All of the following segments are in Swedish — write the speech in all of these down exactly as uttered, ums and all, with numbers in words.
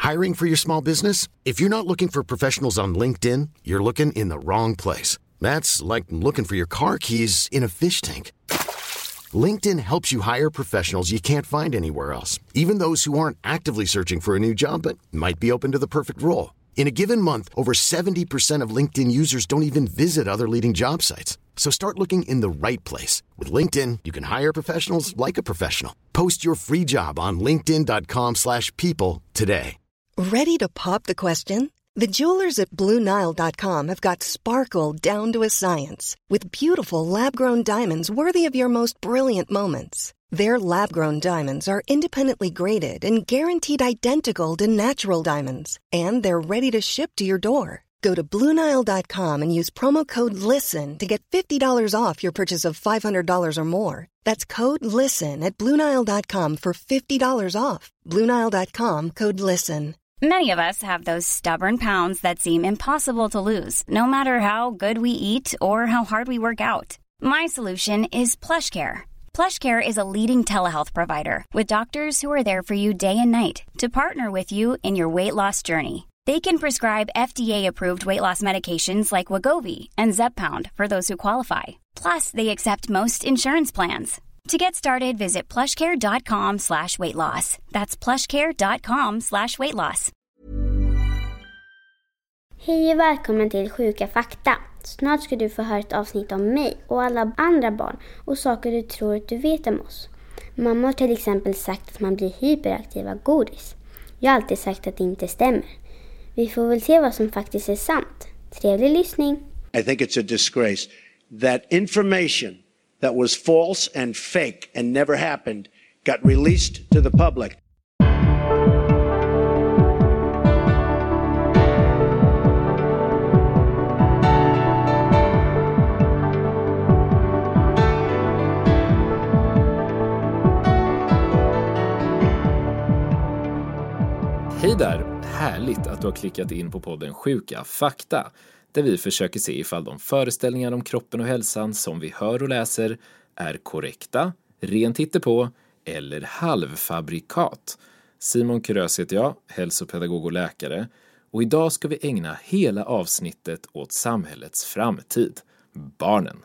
Hiring for your small business? If you're not looking for professionals on LinkedIn, you're looking in the wrong place. That's like looking for your car keys in a fish tank. LinkedIn helps you hire professionals you can't find anywhere else, even those who aren't actively searching for a new job but might be open to the perfect role. In a given month, over seventy percent of LinkedIn users don't even visit other leading job sites. So start looking in the right place. With LinkedIn, you can hire professionals like a professional. Post your free job on linkedin dot com slash people today. Ready to pop the question? The jewelers at Blue Nile dot com have got sparkle down to a science with beautiful lab-grown diamonds worthy of your most brilliant moments. Their lab-grown diamonds are independently graded and guaranteed identical to natural diamonds, and they're ready to ship to your door. Go to Blue Nile dot com and use promo code LISTEN to get fifty dollars off your purchase of five hundred dollars or more. That's code LISTEN at Blue Nile dot com for fifty dollars off. Blue Nile dot com, code LISTEN. Many of us have those stubborn pounds that seem impossible to lose, no matter how good we eat or how hard we work out. My solution is PlushCare. PlushCare is a leading telehealth provider with doctors who are there for you day and night to partner with you in your weight loss journey. They can prescribe F D A-approved weight loss medications like Wegovy and Zepbound for those who qualify. Plus, they accept most insurance plans. To get started, visit plushcare.com slash weight loss. That's plushcare.com slash weight loss. Hej och välkommen till Sjuka fakta. Snart ska du få höra ett avsnitt om mig och alla andra barn och saker du tror att du vet om oss. Mamma har till exempel sagt att man blir hyperaktiv av godis. Jag har alltid sagt att det inte stämmer. Vi får väl se vad som faktiskt är sant. Trevlig lyssning. I think it's a disgrace that information that was false and fake and never happened got released to the public. Hej där! Härligt att du har klickat in på podden Sjuka fakta, där vi försöker se ifall de föreställningar om kroppen och hälsan som vi hör och läser är korrekta, rent hittepå eller halvfabrikat. Simon Kurös heter jag, hälsopedagog och läkare, och idag ska vi ägna hela avsnittet åt samhällets framtid, barnen.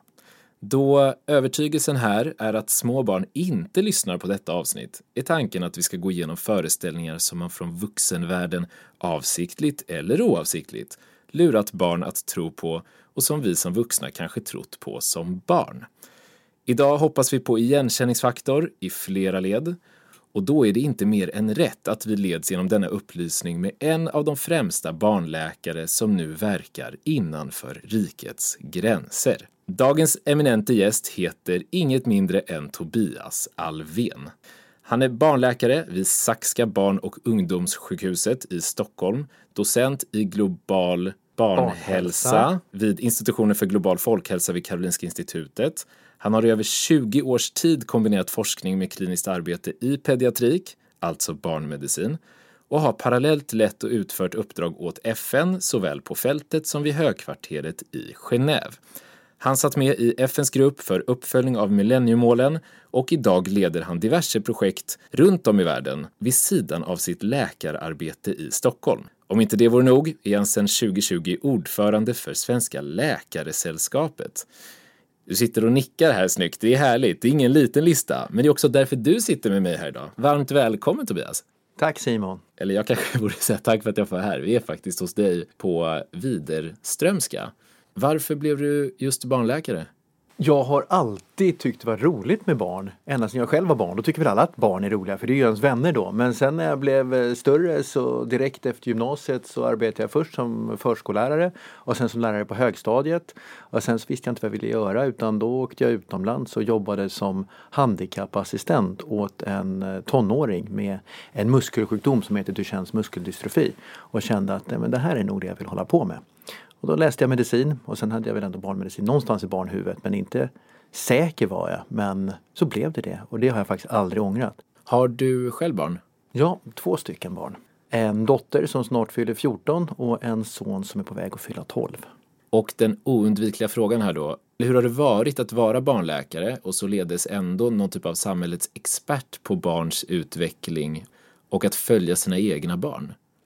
Då övertygelsen här är att små barn inte lyssnar på detta avsnitt är tanken att vi ska gå igenom föreställningar som man från vuxenvärlden avsiktligt eller oavsiktligt lurat barn att tro på och som vi som vuxna kanske trott på som barn. Idag hoppas vi på igenkänningsfaktor i flera led, och då är det inte mer än rätt att vi leds genom denna upplysning med en av de främsta barnläkare som nu verkar innanför rikets gränser. Dagens eminente gäst heter inget mindre än Tobias Alvén. Han är barnläkare vid Saxka barn- och ungdomssjukhuset i Stockholm, docent i global barnhälsa, barnhälsa vid institutionen för global folkhälsa vid Karolinska institutet. Han har i över tjugo års tid kombinerat forskning med kliniskt arbete i pediatrik, alltså barnmedicin, och har parallellt lett och utfört uppdrag åt F N såväl på fältet som vid högkvarteret i Genève. Han satt med i F N:s grupp för uppföljning av millenniemålen och idag leder han diverse projekt runt om i världen vid sidan av sitt läkararbete i Stockholm. Om inte det vore nog är han sedan tjugo tjugo ordförande för Svenska läkaresällskapet. Du sitter och nickar här snyggt, det är härligt, det är ingen liten lista, men det är också därför du sitter med mig här idag. Varmt välkommen Tobias. Tack Simon. Eller jag kanske borde säga tack för att jag får här. Vi är faktiskt hos dig på Widerströmska. Varför blev du just barnläkare? Jag har alltid tyckt det var roligt med barn. Ända sedan jag själv var barn. Då tycker väl alla att barn är roliga, för det är ju ens vänner då. Men sen när jag blev större, så direkt efter gymnasiet så arbetade jag först som förskollärare. Och sen som lärare på högstadiet. Och sen så visste jag inte vad jag ville göra, utan då åkte jag utomlands och jobbade som handikappassistent åt en tonåring med en muskelsjukdom som heter Duchennes muskeldystrofi. Och kände att nej, men det här är nog det jag vill hålla på med. Och då läste jag medicin, och sen hade jag väl ändå barnmedicin någonstans i barnhuvudet, men inte säker var jag. Men så blev det det, och det har jag faktiskt aldrig ångrat. Har du själv barn? Ja, två stycken barn. En dotter som snart fyller fjorton och en son som är på väg att fylla tolv. Och den oundvikliga frågan här då, hur har det varit att vara barnläkare och så ledes ändå någon typ av samhällets expert på barns utveckling och att följa sina egna barn?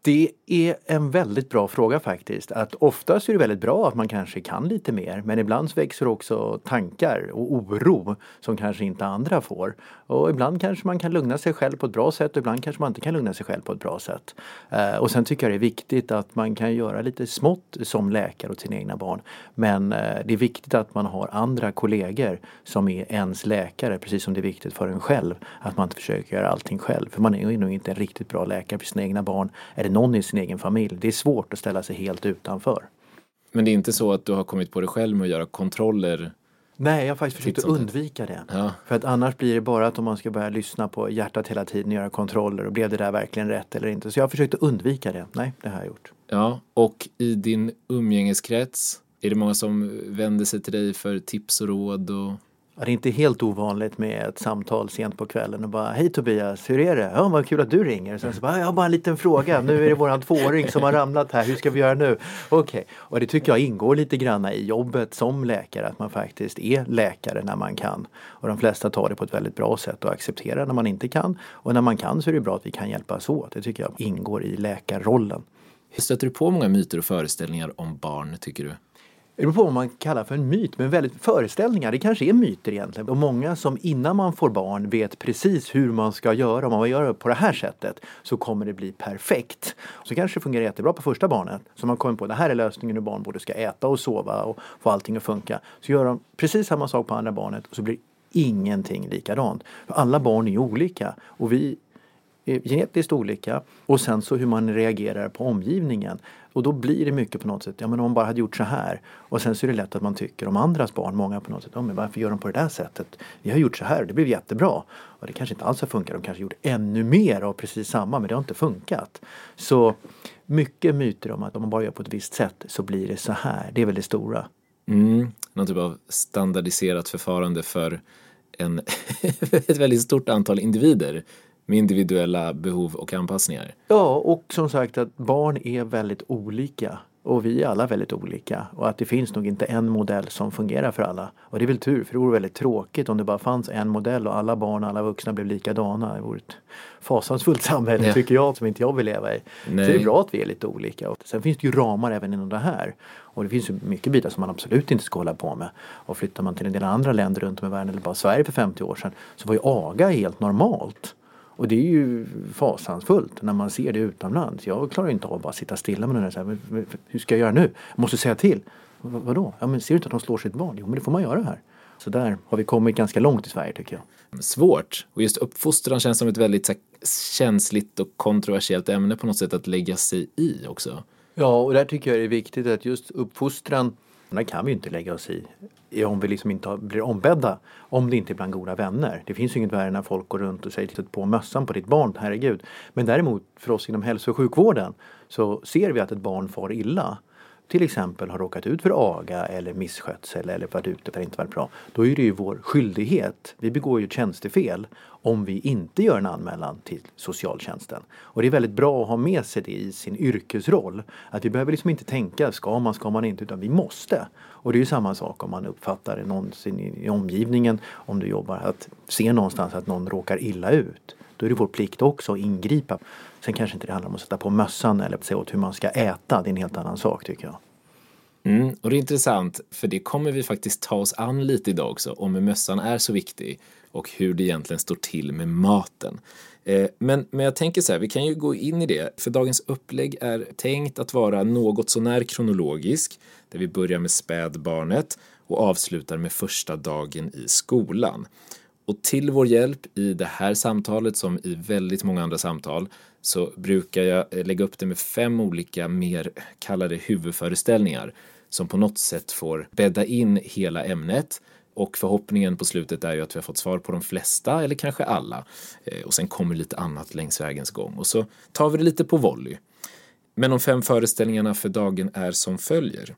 Det är en väldigt bra fråga faktiskt. Att oftast är det väldigt bra att man kanske kan lite mer. Men ibland växer också tankar och oro som kanske inte andra får. Och ibland kanske man kan lugna sig själv på ett bra sätt och ibland kanske man inte kan lugna sig själv på ett bra sätt. Eh, och sen tycker jag det är viktigt att man kan göra lite smått som läkare åt sina egna barn. Men eh, det är viktigt att man har andra kollegor som är ens läkare. Precis som det är viktigt för en själv att man inte försöker göra allting själv. För man är ju nog inte en riktigt bra läkare för sina egna barn. Eller någon i sin egen familj. Det är svårt att ställa sig helt utanför. Men det är inte så att du har kommit på dig själv med att göra kontroller? Nej, jag har faktiskt försökt att undvika det. Ja. För att annars blir det bara att om man ska börja lyssna på hjärtat hela tiden och göra kontroller och blev det där verkligen rätt eller inte. Så jag har försökt att undvika det. Nej, det har jag gjort. Ja, och i din umgängeskrets, är det många som vänder sig till dig för tips och råd? Och... Ja, det är inte helt ovanligt med ett samtal sent på kvällen och bara, hej Tobias, hur är det? Ja, vad kul att du ringer. Sen så bara, jag har bara en liten fråga. Nu är det våran tvååring som har ramlat här. Hur ska vi göra nu? Okej, okay. Och det tycker jag ingår lite grann i jobbet som läkare. Att man faktiskt är läkare när man kan. Och de flesta tar det på ett väldigt bra sätt och accepterar när man inte kan. Och när man kan så är det bra att vi kan hjälpas åt. Det tycker jag ingår i läkarrollen. Stöter du på många myter och föreställningar om barn, tycker du? Det beror på vad man kallar för en myt, men väldigt föreställningar, det kanske är myter egentligen. Och många som innan man får barn vet precis hur man ska göra. Om man gör det på det här sättet så kommer det bli perfekt. Så kanske det fungerar jättebra på första barnet. Så man kommer på, det här är lösningen hur barn både ska äta och sova och få allting att funka. Så gör de precis samma sak på andra barnet och så blir ingenting likadant. För alla barn är olika och vi är genetiskt olika. Och sen så hur man reagerar på omgivningen. Och då blir det mycket på något sätt, ja men om man bara hade gjort så här. Och sen så är det lätt att man tycker om andras barn, många på något sätt, ja men varför gör de på det där sättet? Vi har gjort så här, det blev jättebra. Och det kanske inte alls har funkat, de kanske gjort ännu mer av precis samma, men det har inte funkat. Så mycket myter om att om man bara gör på ett visst sätt så blir det så här, det är väl det stora. Mm, någon typ av standardiserat förfarande för en ett väldigt stort antal individer. Med individuella behov och anpassningar. Ja, och som sagt att barn är väldigt olika. Och vi är alla väldigt olika. Och att det finns nog inte en modell som fungerar för alla. Och det är väl tur, för det vore väldigt tråkigt om det bara fanns en modell och alla barn och alla vuxna blev likadana. Det vore ett fasansfullt samhälle, ja. Tycker jag, som inte jag vill leva i. Nej. Så det är bra att vi är lite olika. Och sen finns det ju ramar även inom det här. Och det finns ju mycket bitar som man absolut inte ska hålla på med. Och flyttar man till en del andra länder runt om i världen, eller bara Sverige för femtio år sedan, så var ju aga helt normalt. Och det är ju fasansfullt när man ser det utomlands. Jag klarar inte av att bara sitta stilla med den här. Hur ska jag göra nu? Jag måste säga till. V- vadå? Ja, men ser du inte att de slår sitt barn? Jo, men det får man göra här. Så där har vi kommit ganska långt i Sverige, tycker jag. Svårt. Och just uppfostran känns som ett väldigt så här, känsligt och kontroversiellt ämne på något sätt att lägga sig i också. Ja, och där tycker jag det är viktigt att just uppfostran, där kan vi inte lägga oss i. Om vi liksom inte blir ombedda, om det inte är bland goda vänner. Det finns ju inget värre när folk går runt och säger titta på mössan på ditt barn, herregud. Men däremot för oss inom hälso- och sjukvården så ser vi att ett barn far illa. Till exempel har råkat ut för aga eller misskötsel eller varit ute för att inte varit bra. Då är det ju vår skyldighet. Vi begår ju ett tjänstefel om vi inte gör en anmälan till socialtjänsten. Och det är väldigt bra att ha med sig det i sin yrkesroll. Att vi behöver liksom inte tänka, ska man, ska man inte, utan vi måste. Och det är ju samma sak om man uppfattar någonsin i omgivningen, om du jobbar, att se någonstans att någon råkar illa ut. Då är det vår plikt också att ingripa. Sen kanske inte det handlar om att sätta på mössan eller säga åt hur man ska äta. Det är en helt annan sak, tycker jag. Mm, och det är intressant, för det kommer vi faktiskt ta oss an lite idag också, om hur mössan är så viktig och hur det egentligen står till med maten. Eh, men, men jag tänker så här, vi kan ju gå in i det, för dagens upplägg är tänkt att vara något så när kronologisk, där vi börjar med spädbarnet och avslutar med första dagen i skolan. Och till vår hjälp i det här samtalet, som i väldigt många andra samtal, så brukar jag lägga upp det med fem olika mer kallade huvudföreställningar som på något sätt får bädda in hela ämnet. Och förhoppningen på slutet är ju att vi har fått svar på de flesta eller kanske alla. Och sen kommer lite annat längs vägens gång. Och så tar vi det lite på volley. Men de fem föreställningarna för dagen är som följer.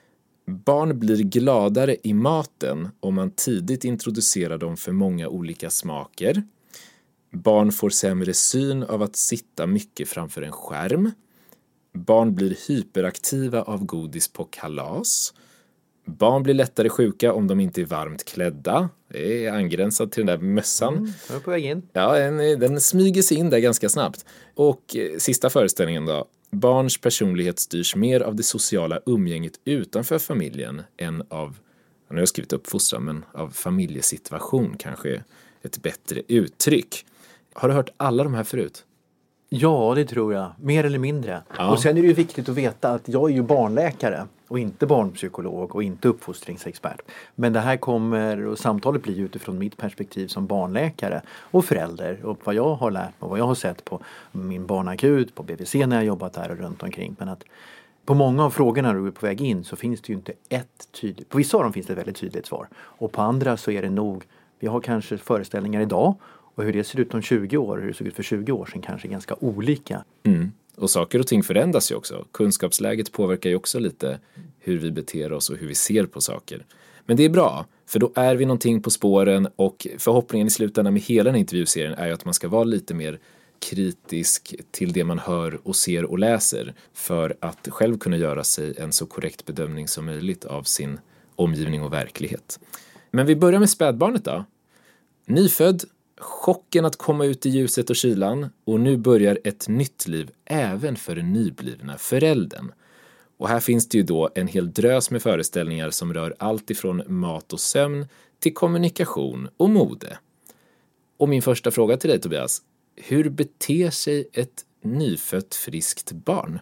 Barn blir gladare i maten om man tidigt introducerar dem för många olika smaker. Barn får sämre syn av att sitta mycket framför en skärm. Barn blir hyperaktiva av godis på kalas. Barn blir lättare sjuka om de inte är varmt klädda. Det är angränsat till den där mössan. Mm, jag är på väg in. Ja, den, den smyger sig in där ganska snabbt. Och eh, sista föreställningen då. Barns personlighet styrs mer av det sociala umgänget utanför familjen än av, nu har jag skrivit uppfostran, men av familjesituation kanske ett bättre uttryck. Har du hört alla de här förut? Ja, det tror jag. Mer eller mindre. Ja. Och sen är det ju viktigt att veta att jag är ju barnläkare och inte barnpsykolog och inte uppfostringsexpert. Men det här kommer, och samtalet blir utifrån mitt perspektiv som barnläkare och förälder och vad jag har lärt mig och vad jag har sett på min barnakut, på B V C när jag jobbat där och runt omkring. Men att på många av frågorna när du är på väg in så finns det ju inte ett tydligt, på vissa av dem finns det ett väldigt tydligt svar. Och på andra så är det nog, vi har kanske föreställningar idag och hur det ser ut om tjugo år, hur det såg ut för tjugo år sedan kanske ganska olika. Mm. Och saker och ting förändras ju också. Kunskapsläget påverkar ju också lite hur vi beter oss och hur vi ser på saker. Men det är bra, för då är vi någonting på spåren och förhoppningen i slutändan med hela den intervjuserien är ju att man ska vara lite mer kritisk till det man hör och ser och läser för att själv kunna göra sig en så korrekt bedömning som möjligt av sin omgivning och verklighet. Men vi börjar med spädbarnet då. Nyfödd, chocken att komma ut i ljuset och kylan och nu börjar ett nytt liv även för den nyblivna föräldern. Och här finns det ju då en hel drös med föreställningar som rör allt ifrån mat och sömn till kommunikation och mode. Och min första fråga till dig Tobias, hur beter sig ett nyfött friskt barn?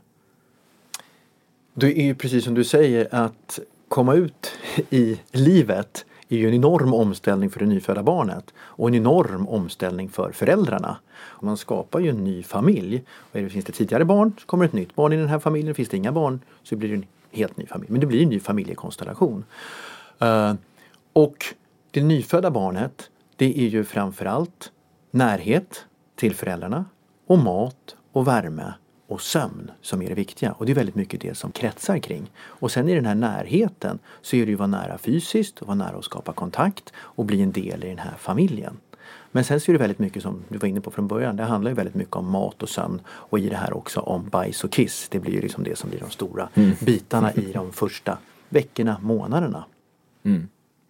Det är ju precis som du säger att komma ut i livet är ju en enorm omställning för det nyfödda barnet och en enorm omställning för föräldrarna. Man skapar ju en ny familj. Och finns det tidigare barn så kommer ett nytt barn i den här familjen. Finns det inga barn så blir det en helt ny familj. Men det blir en ny familjekonstellation. Uh, och det nyfödda barnet, det är ju framförallt närhet till föräldrarna och mat och värme och sömn som är det viktiga. Och det är väldigt mycket det som kretsar kring. Och sen i den här närheten så är det ju att vara nära fysiskt och vara nära att skapa kontakt och bli en del i den här familjen. Men sen så är det väldigt mycket som du var inne på från början. Det handlar ju väldigt mycket om mat och sömn och i det här också om bajs och kiss. Det blir ju liksom det som blir de stora mm. bitarna i de första veckorna, månaderna. Mm.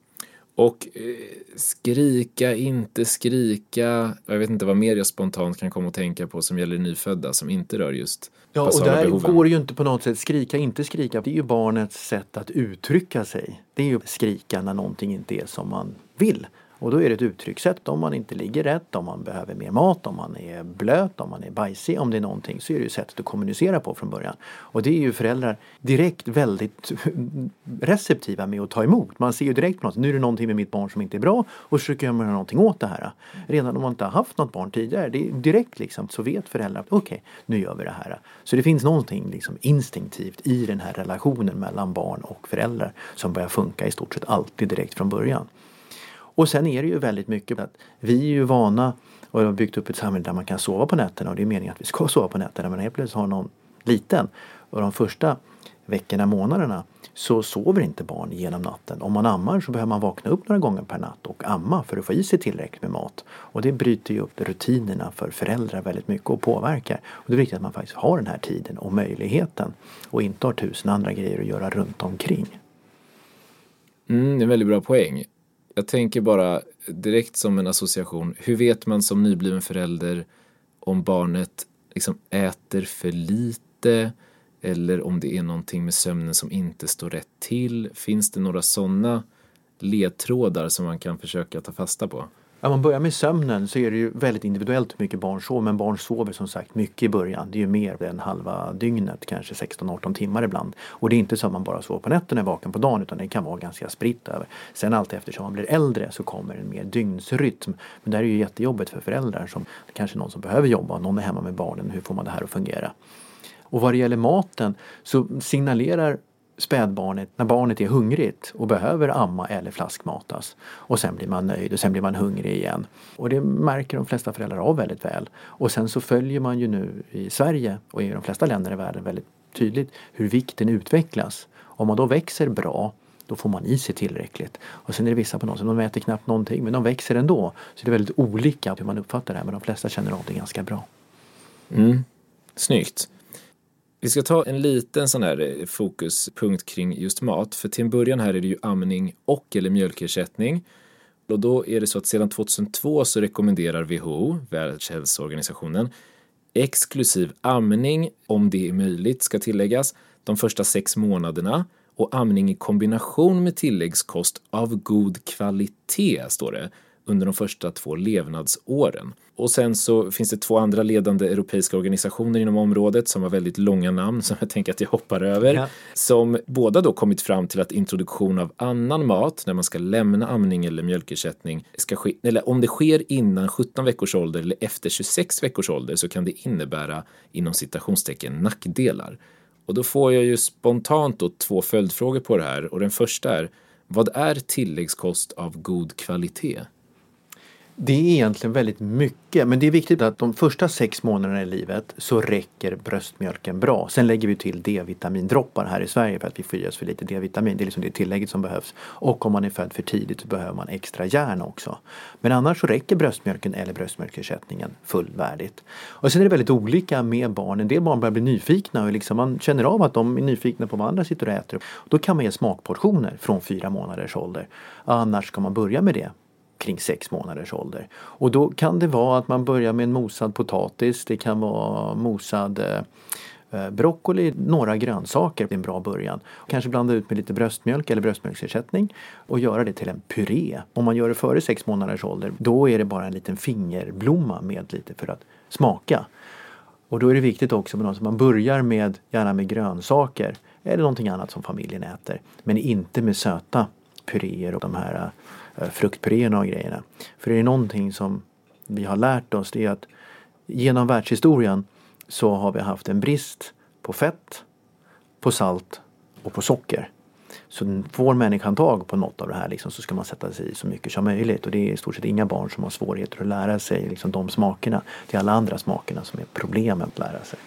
Och eh, skrika, inte skrika. Jag vet inte vad mer jag spontant kan komma att tänka på som gäller nyfödda som inte rör just ja, och där behoven. Går ju inte på något sätt skrika, inte skrika. Det är ju barnets sätt att uttrycka sig. Det är ju skrika när någonting inte är som man vill. Och då är det ett uttryckssätt om man inte ligger rätt, om man behöver mer mat, om man är blöt, om man är bajsig, om det är någonting så är det ju sättet att kommunicera på från början. Och det är ju föräldrar direkt väldigt receptiva med att ta emot. Man ser ju direkt på något, nu är det någonting med mitt barn som inte är bra och försöker göra någonting åt det här. Redan om man inte har haft något barn tidigare, det är direkt liksom så vet föräldrar att okej, okay, nu gör vi det här. Så det finns någonting liksom instinktivt i den här relationen mellan barn och föräldrar som börjar funka i stort sett alltid direkt från början. Och sen är det ju väldigt mycket att vi är ju vana och har byggt upp ett samhälle där man kan sova på nätterna och det är meningen att vi ska sova på nätterna men helt plötsligt har någon liten och de första veckorna, månaderna så sover inte barn genom natten. Om man ammar så behöver man vakna upp några gånger per natt och amma för att få i sig tillräckligt med mat. Och det bryter ju upp rutinerna för föräldrar väldigt mycket och påverkar. Och det är viktigt att man faktiskt har den här tiden och möjligheten och inte har tusen andra grejer att göra runt omkring. Mm, det är en väldigt bra poäng. Jag tänker bara direkt som en association. Hur vet man som nybliven förälder om barnet liksom äter för lite eller om det är någonting med sömnen som inte står rätt till? Finns det några sådana ledtrådar som man kan försöka ta fasta på? Om man börjar med sömnen så är det ju väldigt individuellt hur mycket barn sover. Men barn sover som sagt mycket i början. Det är ju mer än halva dygnet, kanske sexton arton timmar ibland. Och det är inte så att man bara sover på nätterna och är vaken på dagen utan det kan vara ganska spritt över. Sen allt eftersom man blir äldre så kommer en mer dygnsrytm. Men det här är ju jättejobbigt för föräldrar som kanske någon som behöver jobba. Någon är hemma med barnen. Hur får man det här att fungera? Och vad det gäller maten så signalerar spädbarnet när barnet är hungrigt och behöver amma eller flaskmatas. Och sen blir man nöjd och sen blir man hungrig igen. Och det märker de flesta föräldrar av väldigt väl. Och sen så följer man ju nu i Sverige och i de flesta länder i världen väldigt tydligt hur vikten utvecklas. Om man då växer bra då får man i sig tillräckligt. Och sen är det vissa på något som de äter knappt någonting men de växer ändå. Så det är väldigt olika hur man uppfattar det här men de flesta känner av det ganska bra. Mm. Snyggt. Vi ska ta en liten sån här fokuspunkt kring just mat. För till en början här är det ju amning och eller mjölkersättning. Och då är det så att sedan tjugohundratvå så rekommenderar W H O, Världshälsoorganisationen, exklusiv amning, om det är möjligt ska tilläggas, de första sex månaderna och amning i kombination med tilläggskost av god kvalitet, står det, under de första två levnadsåren. Och sen så finns det två andra ledande europeiska organisationer inom området som har väldigt långa namn som jag tänker att jag hoppar över. Ja. Som båda då kommit fram till att introduktion av annan mat när man ska lämna amning eller mjölkersättning ska ske, eller om det sker innan sjutton veckors ålder eller efter tjugosex veckors ålder så kan det innebära inom citationstecken nackdelar. Och då får jag ju spontant då två följdfrågor på det här. Och den första är, vad är tilläggskost av god kvalitet? Det är egentligen väldigt mycket, men det är viktigt att de första sex månaderna i livet så räcker bröstmjölken bra. Sen lägger vi till D-vitamindroppar här i Sverige för att vi får för lite D-vitamin. Det är liksom det tillägget som behövs. Och om man är född för tidigt så behöver man extra järn också. Men annars så räcker bröstmjölken eller bröstmjölkersättningen fullvärdigt. Och sen är det väldigt olika med barn. En del barn börjar bli nyfikna och liksom man känner av att de är nyfikna på vad andra sitter och äter. Då kan man ge smakportioner från fyra månaders ålder. Annars ska man börja med det kring sex månaders ålder. Och då kan det vara att man börjar med en mosad potatis, det kan vara mosad eh, broccoli, några grönsaker, det är en bra början. Kanske blanda ut med lite bröstmjölk eller bröstmjölksersättning och göra det till en puré. Om man gör det före sex månaders ålder, då är det bara en liten fingerblomma med lite för att smaka. Och då är det viktigt också med något som man börjar med, gärna med grönsaker eller någonting annat som familjen äter. Men inte med söta puréer och de här fruktpuréerna och grejerna. För det är någonting som vi har lärt oss, det är att genom världshistorien så har vi haft en brist på fett, på salt och på socker. Så får människan tag på något av det här liksom, så ska man sätta sig i så mycket som möjligt. Och det är i stort sett inga barn som har svårigheter att lära sig liksom, de smakerna. Det är alla andra smakerna som är problemen att lära sig.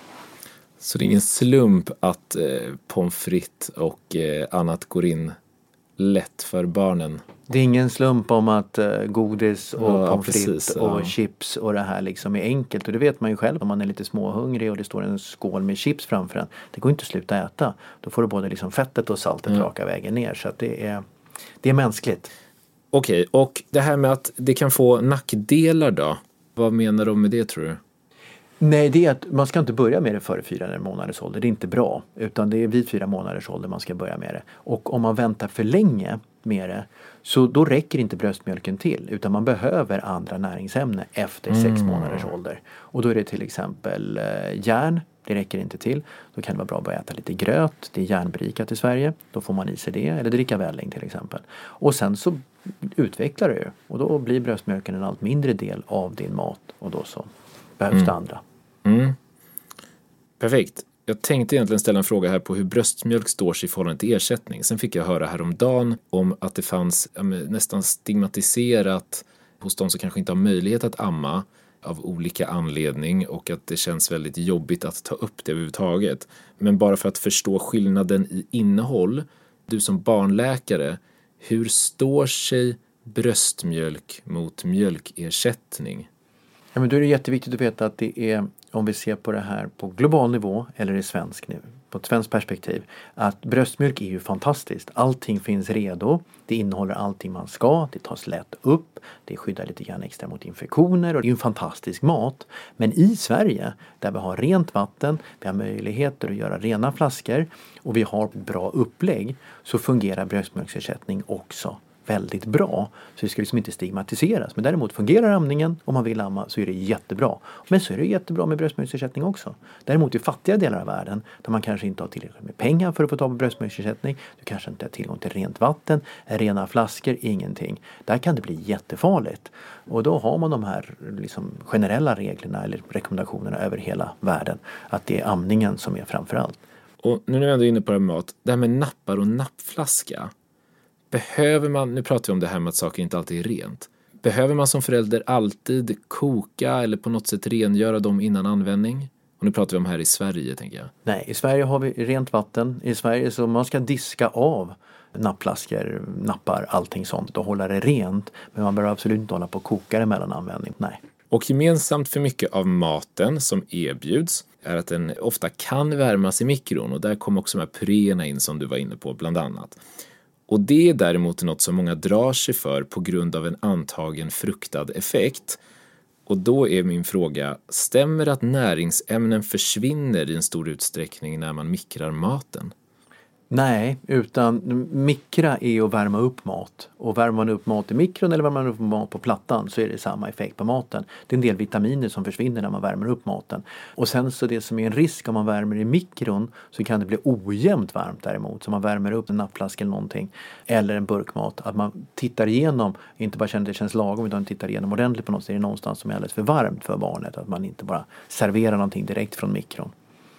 Så det är ingen slump att eh, pommes frites och eh, annat går in lätt för barnen? Det är ingen slump om att uh, godis och ja, pommes frites precis, och ja. chips och det här liksom är enkelt. Och det vet man ju själv om man är lite småhungrig och det står en skål med chips framför en. Det går inte att sluta äta. Då får du både liksom fettet och saltet mm. raka vägen ner. Så att det är, det är mänskligt. Okej, och det här med att det kan få nackdelar då? Vad menar de med det tror du? Nej, det är att man ska inte börja med det före fyra månaders ålder. Det är inte bra. Utan det är vid fyra månaders ålder man ska börja med det. Och om man väntar för länge med det, så då räcker inte bröstmjölken till. Utan man behöver andra näringsämnen efter mm. sex månaders ålder. Och då är det till exempel eh, järn. Det räcker inte till. Då kan det vara bra att börja äta lite gröt. Det är järnberikat i Sverige. Då får man i sig det. Eller dricka välling till exempel. Och sen så utvecklar det ju. Och då blir bröstmjölken en allt mindre del av din mat. Och då så behövs mm. det andra. Mm. Perfekt. Jag tänkte egentligen ställa en fråga här på hur bröstmjölk står sig i förhållande till ersättning. Sen fick jag höra häromdagen om att det fanns ja, nästan stigmatiserat hos de som kanske inte har möjlighet att amma av olika anledning och att det känns väldigt jobbigt att ta upp det överhuvudtaget. Men bara för att förstå skillnaden i innehåll, du som barnläkare, hur står sig bröstmjölk mot mjölkersättning? Ja, men då är det jätteviktigt att veta att det är, om vi ser på det här på global nivå eller i svensk nivå, på ett svenskt perspektiv, att bröstmjölk är ju fantastiskt. Allting finns redo, det innehåller allting man ska, det tas lätt upp, det skyddar lite grann extra mot infektioner och det är ju en fantastisk mat. Men i Sverige, där vi har rent vatten, vi har möjligheter att göra rena flaskor och vi har bra upplägg, så fungerar bröstmjölksersättning också väldigt bra. Så det ska liksom inte stigmatiseras. Men däremot fungerar amningen, om man vill amma, så är det jättebra. Men så är det jättebra med bröstmjölksersättning också. Däremot i fattiga delar av världen, där man kanske inte har tillräckligt med pengar för att få ta på bröstmjölksersättning, du kanske inte har tillgång till rent vatten, rena flaskor, ingenting. Där kan det bli jättefarligt. Och då har man de här liksom generella reglerna eller rekommendationerna över hela världen. Att det är amningen som är framförallt. Och nu är vi ändå inne på det här mat. Det här med nappar och nappflaska. Behöver man, nu pratar vi om det här med att saker inte alltid är rent. Behöver man som förälder alltid koka eller på något sätt rengöra dem innan användning? Och nu pratar vi om här i Sverige, tänker jag. Nej, i Sverige har vi rent vatten. I Sverige så man ska diska av nappflaskor, nappar, allting sånt och hålla det rent. Men man bör absolut inte hålla på och koka det mellan användning. Nej. Och gemensamt för mycket av maten som erbjuds är att den ofta kan värmas i mikron. Och där kommer också de här puréerna in som du var inne på bland annat. Och det är däremot något som många drar sig för på grund av en antagen fruktad effekt. Och då är min fråga, stämmer att näringsämnen försvinner i en stor utsträckning när man mikrar maten? Nej, utan mikra är att värma upp mat. Och värmer man upp mat i mikron eller värmer man upp mat på plattan så är det samma effekt på maten. Det är en del vitaminer som försvinner när man värmer upp maten. Och sen så det som är en risk om man värmer i mikron så kan det bli ojämnt varmt däremot. Så man värmer upp en nappflaska eller någonting eller en burkmat. Att man tittar igenom, inte bara känner att det känns lagom utan tittar igenom ordentligt på något. Så är det någonstans som är alldeles för varmt för barnet. Att man inte bara serverar någonting direkt från mikron.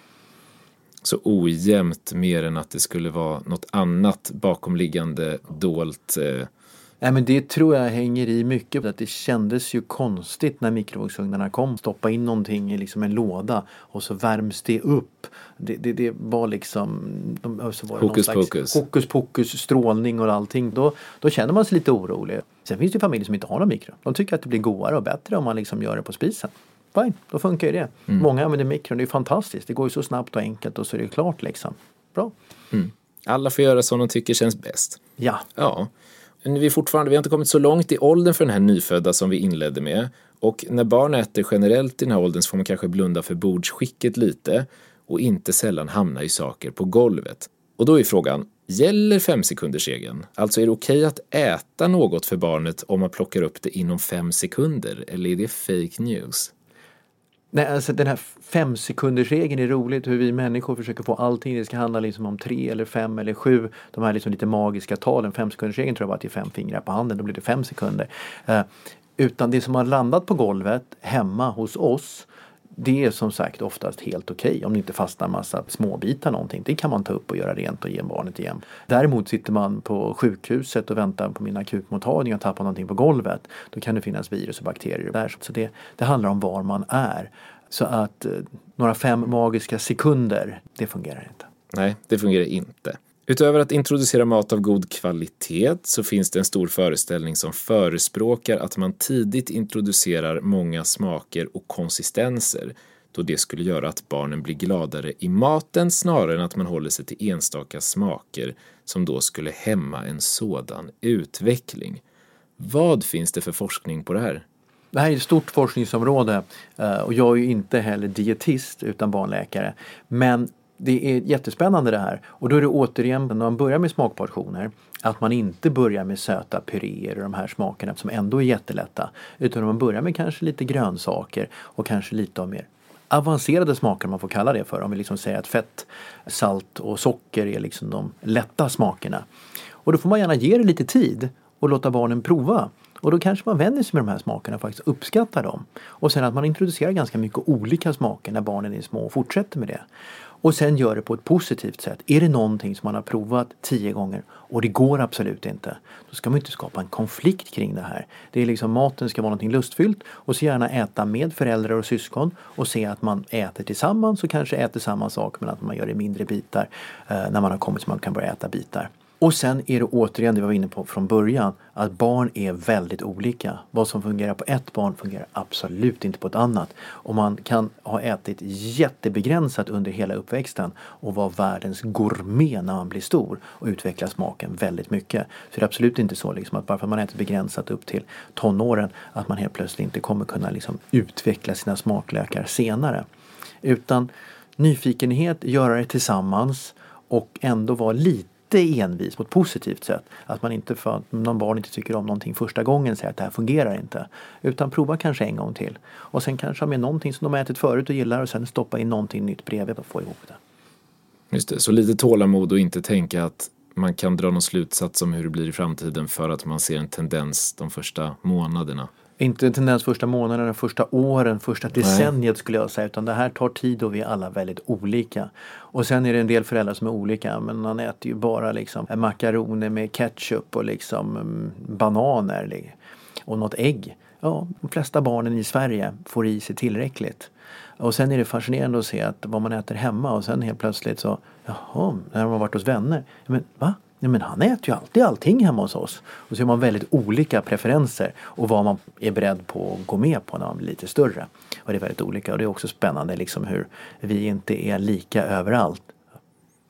Så ojämnt mer än att det skulle vara något annat bakomliggande dolt. Eh. Nej, men det tror jag hänger i mycket. Att det kändes ju konstigt när mikrovågsugnarna kom. Stoppa in någonting i liksom en låda och så värms det upp. Det, det, det var liksom de, så var det hokus slags pokus. Hokus pokus, strålning och allting. Då, då känner man sig lite orolig. Sen finns det familjer som inte har någon mikro. De tycker att det blir godare och bättre om man liksom gör det på spisen. Fine, då funkar ju det. Mm. Många använder mikron, det är fantastiskt. Det går ju så snabbt och enkelt och så är det klart liksom. Bra. Mm. Alla får göra som de tycker känns bäst. Ja. Ja. Vi, är fortfarande, vi har inte kommit så långt i åldern för den här nyfödda som vi inledde med. Och när barn äter generellt i den här åldern så får man kanske blunda för bordsskicket lite och inte sällan hamna i saker på golvet. Och då är frågan, gäller femsekundersregeln? Alltså är det okej att äta något för barnet om man plockar upp det inom fem sekunder? Eller är det fake news? Nej, alltså den här femsekundersregeln är roligt hur vi människor försöker få allting. Det ska handla liksom om tre eller fem eller sju. De här liksom lite magiska talen. Femsekundersregeln tror jag var att det är fem fingrar på handen. Då blir det fem sekunder. Uh, utan det som har landat på golvet hemma hos oss, det är som sagt oftast helt okej. Okay, om det inte fastnar massa småbitar någonting. Det kan man ta upp och göra rent och ge barnet igen. Däremot sitter man på sjukhuset och väntar på min akutmottagning och tappar någonting på golvet. Då kan det finnas virus och bakterier där. Så det, det handlar om var man är. Så att eh, några fem magiska sekunder, det fungerar inte. Nej, det fungerar inte. Utöver att introducera mat av god kvalitet så finns det en stor föreställning som förespråkar att man tidigt introducerar många smaker och konsistenser, då det skulle göra att barnen blir gladare i maten snarare än att man håller sig till enstaka smaker som då skulle hämma en sådan utveckling. Vad finns det för forskning på det här? Det här är ett stort forskningsområde och jag är ju inte heller dietist utan barnläkare, men det är jättespännande det här. Och då är det återigen, när man börjar med smakportioner, att man inte börjar med söta puréer och de här smakerna som ändå är jättelätta. Utan man börjar med kanske lite grönsaker och kanske lite av mer avancerade smaker, man får kalla det för. Om vi liksom säger att fett, salt och socker är liksom de lätta smakerna. Och då får man gärna ge det lite tid och låta barnen prova. Och då kanske man vänjer sig med de här smakerna och faktiskt uppskattar dem. Och sen att man introducerar ganska mycket olika smaker när barnen är små och fortsätter med det. Och sen gör det på ett positivt sätt. Är det någonting som man har provat tio gånger och det går absolut inte, då ska man inte skapa en konflikt kring det här. Det är liksom, maten ska vara någonting lustfyllt och så gärna äta med föräldrar och syskon och se att man äter tillsammans och kanske äter samma sak men att man gör det i mindre bitar eh, när man har kommit så man kan börja äta bitar. Och sen är det återigen det vi var inne på från början, att barn är väldigt olika. Vad som fungerar på ett barn fungerar absolut inte på ett annat. Och man kan ha ätit jättebegränsat under hela uppväxten och vara världens gourmet när man blir stor och utveckla smaken väldigt mycket. Så det är absolut inte så liksom, att bara för att man äter begränsat upp till tonåren att man helt plötsligt inte kommer kunna liksom, utveckla sina smaklökar senare. Utan nyfikenhet, göra det tillsammans och ändå vara lite envis på ett positivt sätt. Att man inte, för att någon barn inte tycker om någonting första gången, säger att det här fungerar inte. Utan prova kanske en gång till. Och sen kanske ha med någonting som de har ätit förut och gillar och sen stoppa in någonting nytt bredvid och få ihop det. Just det, så lite tålamod och inte tänka att man kan dra någon slutsats om hur det blir i framtiden för att man ser en tendens de första månaderna. Inte en tendens första månaderna, första åren, första decenniet skulle jag säga. Utan det här tar tid och vi är alla väldigt olika. Och sen är det en del föräldrar som är olika. Men man äter ju bara liksom makaroner med ketchup och liksom um, bananer och något ägg. Ja, de flesta barnen i Sverige får i sig tillräckligt. Och sen är det fascinerande att se att vad man äter hemma och sen helt plötsligt så, jaha, när man har varit hos vänner. Men va? Nej, men han äter ju alltid allting hemma hos oss. Och så har man väldigt olika preferenser och vad man är beredd på att gå med på när man blir lite större. Och det är väldigt olika och det är också spännande liksom hur vi inte är lika överallt.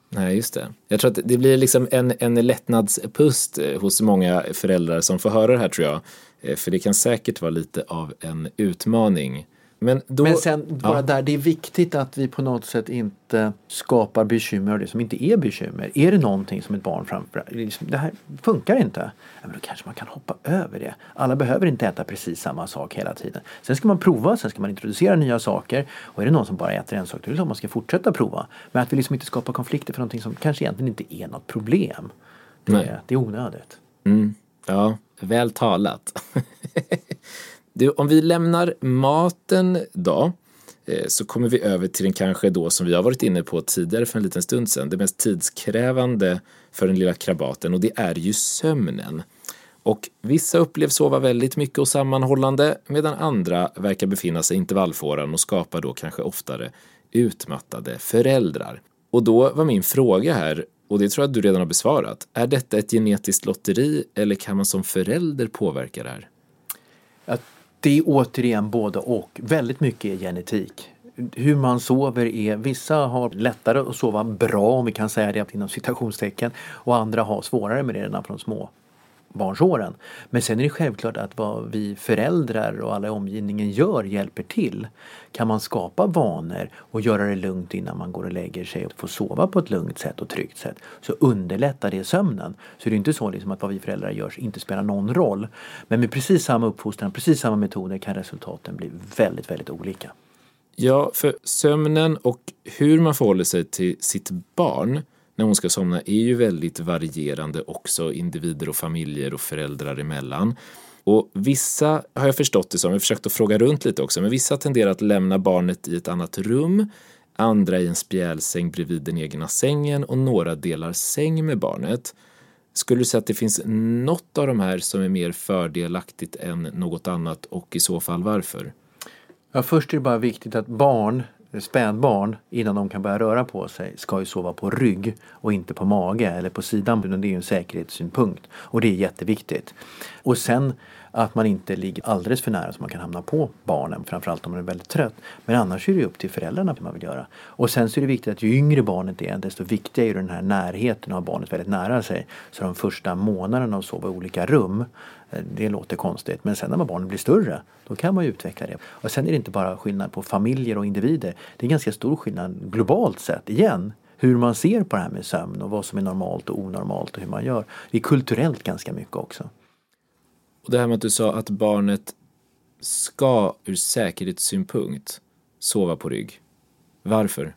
Nej, just det. Jag tror att det blir liksom en, en lättnadspust hos många föräldrar som får höra det här, tror jag. För det kan säkert vara lite av en utmaning. Men, då, Men sen bara ja. där, det är viktigt att vi på något sätt inte skapar bekymmer av det som inte är bekymmer. Är det någonting som ett barn framför, det här funkar inte, ja, men då kanske man kan hoppa över det. Alla behöver inte äta precis samma sak hela tiden. Sen ska man prova, sen ska man introducera nya saker. Och är det någon som bara äter en sak, då är det klart man ska fortsätta prova. Men att vi liksom inte skapar konflikter för någonting som kanske egentligen inte är något problem. Det, är, det är onödigt. Mm. Ja, väl talat. Du, om vi lämnar maten då, så kommer vi över till den kanske då som vi har varit inne på tidigare för en liten stund sedan. Det mest tidskrävande för den lilla krabaten, och det är ju sömnen. Och vissa upplever sova väldigt mycket och sammanhållande, medan andra verkar befinna sig i intervallfåran och skapar då kanske oftare utmattade föräldrar. Och då var min fråga här, och det tror jag att du redan har besvarat. Är detta ett genetiskt lotteri eller kan man som förälder påverka det här? Att det är återigen både och. Väldigt mycket är genetik. Hur man sover är, vissa har lättare att sova bra, om vi kan säga det inom citationstecken, och andra har svårare med det redan från små barnsåren. Men sen är det självklart att vad vi föräldrar och alla i omgivningen gör hjälper till. Kan man skapa vanor och göra det lugnt innan man går och lägger sig och får sova på ett lugnt sätt och tryggt sätt, så underlättar det sömnen. Så det är inte så liksom att vad vi föräldrar gör inte spelar någon roll. Men med precis samma uppfostran, precis samma metoder kan resultaten bli väldigt, väldigt olika. Ja, för sömnen och hur man förhåller sig till sitt barn när hon ska somna är ju väldigt varierande också individer och familjer och föräldrar emellan. Och vissa har jag förstått det som, jag har försökt att fråga runt lite också, men vissa tenderar att lämna barnet i ett annat rum, andra i en spjälsäng bredvid den egna sängen och några delar säng med barnet. Skulle du säga att det finns något av de här som är mer fördelaktigt än något annat, och i så fall varför? Ja, först är det bara viktigt att barn, spädbarn, innan de kan börja röra på sig, ska ju sova på rygg och inte på mage eller på sidan. Det är ju en säkerhetssynpunkt och det är jätteviktigt. Och sen att man inte ligger alldeles för nära så man kan hamna på barnen, framförallt om man är väldigt trött. Men annars är det upp till föräldrarna vad man vill göra. Och sen så är det viktigt att ju yngre barnet är, desto viktigare är den här närheten av barnet väldigt nära sig. Så de första månaderna att sova i olika rum, det låter konstigt. Men sen när barnen blir större, då kan man ju utveckla det. Och sen är det inte bara skillnad på familjer och individer. Det är ganska stor skillnad globalt sett igen. Hur man ser på det här med sömn och vad som är normalt och onormalt och hur man gör. Det är kulturellt ganska mycket också. Och det här med att du sa att barnet ska ur säkerhetssynpunkt sova på rygg. Varför?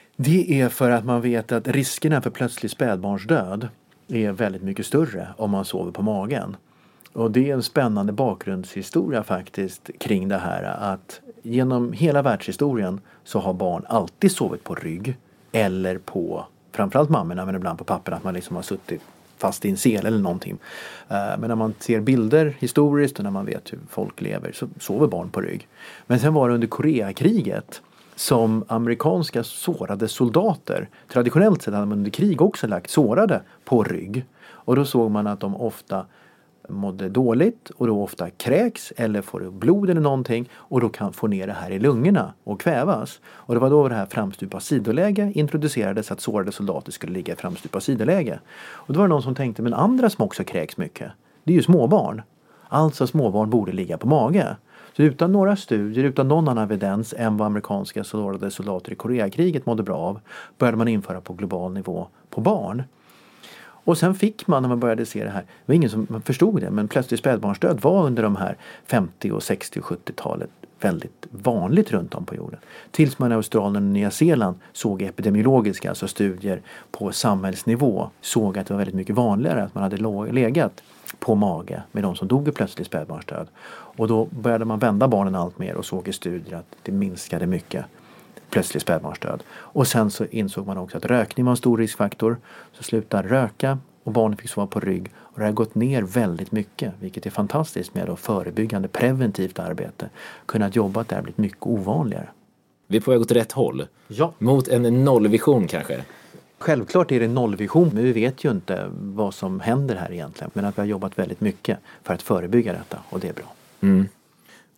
Det är för att man vet att riskerna för plötslig spädbarnsdöd är väldigt mycket större om man sover på magen. Och det är en spännande bakgrundshistoria faktiskt kring det här, att genom hela världshistorien så har barn alltid sovit på rygg eller på, framförallt mammorna men ibland på papperna, att man liksom har suttit fast i en sel eller någonting. Men när man ser bilder historiskt och när man vet hur folk lever så sover barn på rygg. Men sen var det under Koreakriget som amerikanska sårade soldater, traditionellt sett hade man under krig också lagt sårade på rygg. Och då såg man att de ofta mådde dåligt och då ofta kräks eller får blod eller någonting och då kan få ner det här i lungorna och kvävas. Och det var då det här framstupa sidoläge introducerades, att sårade soldater skulle ligga i framstupa sidoläge. Och då var det någon som tänkte, men andra som också kräks mycket, det är ju småbarn. Alltså småbarn borde ligga på mage. Så utan några studier, utan någon annan evidens än vad amerikanska sårade soldater i Koreakriget mådde bra av, började man införa på global nivå på barn. Och sen fick man, när man började se det här, det var ingen som förstod det, men plötsligt spädbarnsdöd var under de här femtio-, sextio- och sjuttiotalet väldigt vanligt runt om på jorden. Tills man i Australien och Nya Zeeland såg epidemiologiska, alltså studier på samhällsnivå, såg att det var väldigt mycket vanligare att man hade legat på mage med de som dog i plötslig spädbarnsdöd. Och då började man vända barnen allt mer och såg i studier att det minskade mycket plötslig spädbarnsdöd. Och sen så insåg man också att rökning var en stor riskfaktor. Så slutade röka och barnen fick sova på rygg. Och det har gått ner väldigt mycket, vilket är fantastiskt med då förebyggande preventivt arbete. Kunnat jobba där har blivit mycket ovanligare. Vi är på väg åt rätt håll. Ja. Mot en nollvision kanske. Självklart är det nollvision, men vi vet ju inte vad som händer här egentligen. Men att vi har jobbat väldigt mycket för att förebygga detta och det är bra. Mm. Och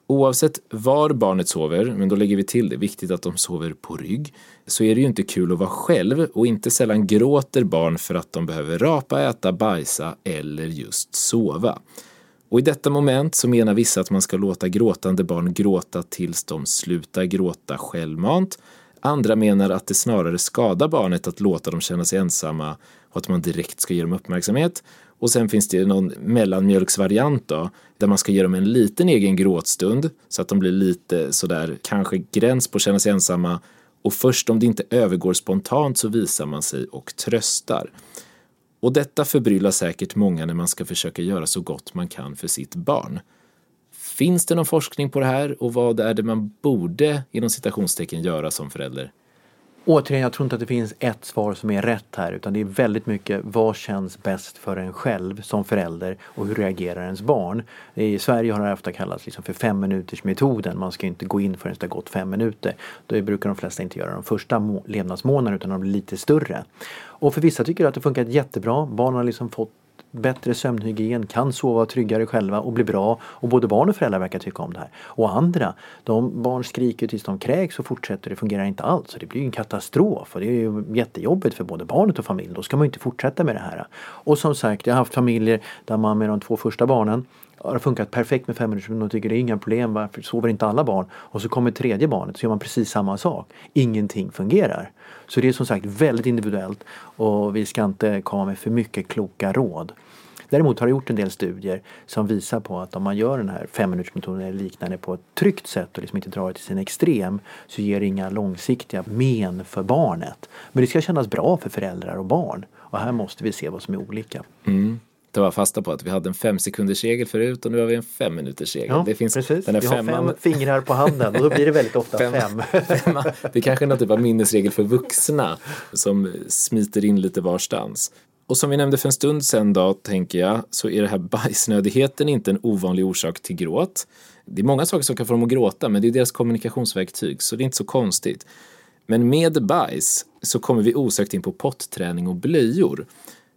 Oavsett var barnet sover, men då lägger vi till det, viktigt att de sover på rygg, så är det ju inte kul att vara själv, och inte sällan gråter barn för att de behöver rapa, äta, bajsa eller just sova. Och i detta moment så menar vissa att man ska låta gråtande barn gråta tills de slutar gråta självmant. Andra menar att det snarare skadar barnet att låta dem känna sig ensamma och att man direkt ska ge dem uppmärksamhet. Och sen finns det någon mellanmjölksvariant då, där man ska ge dem en liten egen gråtstund så att de blir lite sådär, kanske gräns på att känna sig ensamma. Och först om det inte övergår spontant så visar man sig och tröstar. Och detta förbryllar säkert många när man ska försöka göra så gott man kan för sitt barn. Finns det någon forskning på det här, och vad är det man borde inom citationstecken göra som förälder? Återigen, jag tror inte att det finns ett svar som är rätt här, utan det är väldigt mycket vad känns bäst för en själv som förälder och hur reagerar ens barn. I Sverige har det ofta kallats liksom för fem minuters metoden. Man ska inte gå in förrän det har gått fem minuter. Då brukar de flesta inte göra de första må- levnadsmånaderna, utan de blir lite större. Och för vissa tycker att det funkar jättebra. Barn har liksom fått bättre sömnhygien, kan sova tryggare själva och bli bra, och både barn och föräldrar verkar tycka om det här. Och andra, de barn skriker tills de kräks och fortsätter, det fungerar inte alls, så det blir ju en katastrof, och det är ju jättejobbigt för både barnet och familjen. Då ska man ju inte fortsätta med det här. Och som sagt, jag har haft familjer där man med de två första barnen har funkat perfekt med fem minuter, men de tycker det är inga problem, varför sover inte alla barn? Och så kommer tredje barnet, så gör man precis samma sak. Ingenting fungerar. Så det är som sagt väldigt individuellt, och vi ska inte komma med för mycket kloka råd. Däremot har jag gjort en del studier som visar på att om man gör den här femminutersmetoden eller liknande på ett tryggt sätt och liksom inte drar det till sin extrem, så ger det inga långsiktiga men för barnet. Men det ska kännas bra för föräldrar och barn. Och här måste vi se vad som är olika. Mm. Det var fasta på att vi hade en fem sekunders regel förut, och nu har vi en fem minuters regel. Ja, det finns precis. Den här vi har femman... fem fingrar på handen, och då blir det väldigt ofta fem. fem. Femma. Det är kanske är någon typ av minnesregel för vuxna som smiter in lite varstans. Och som vi nämnde för en stund sedan då, tänker jag, så är det här bajsnödigheten inte en ovanlig orsak till gråt. Det är många saker som kan få dem att gråta, men det är deras kommunikationsverktyg, så det är inte så konstigt. Men med bajs så kommer vi osökt in på potträning och blöjor.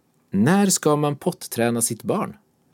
När ska man potträna sitt barn?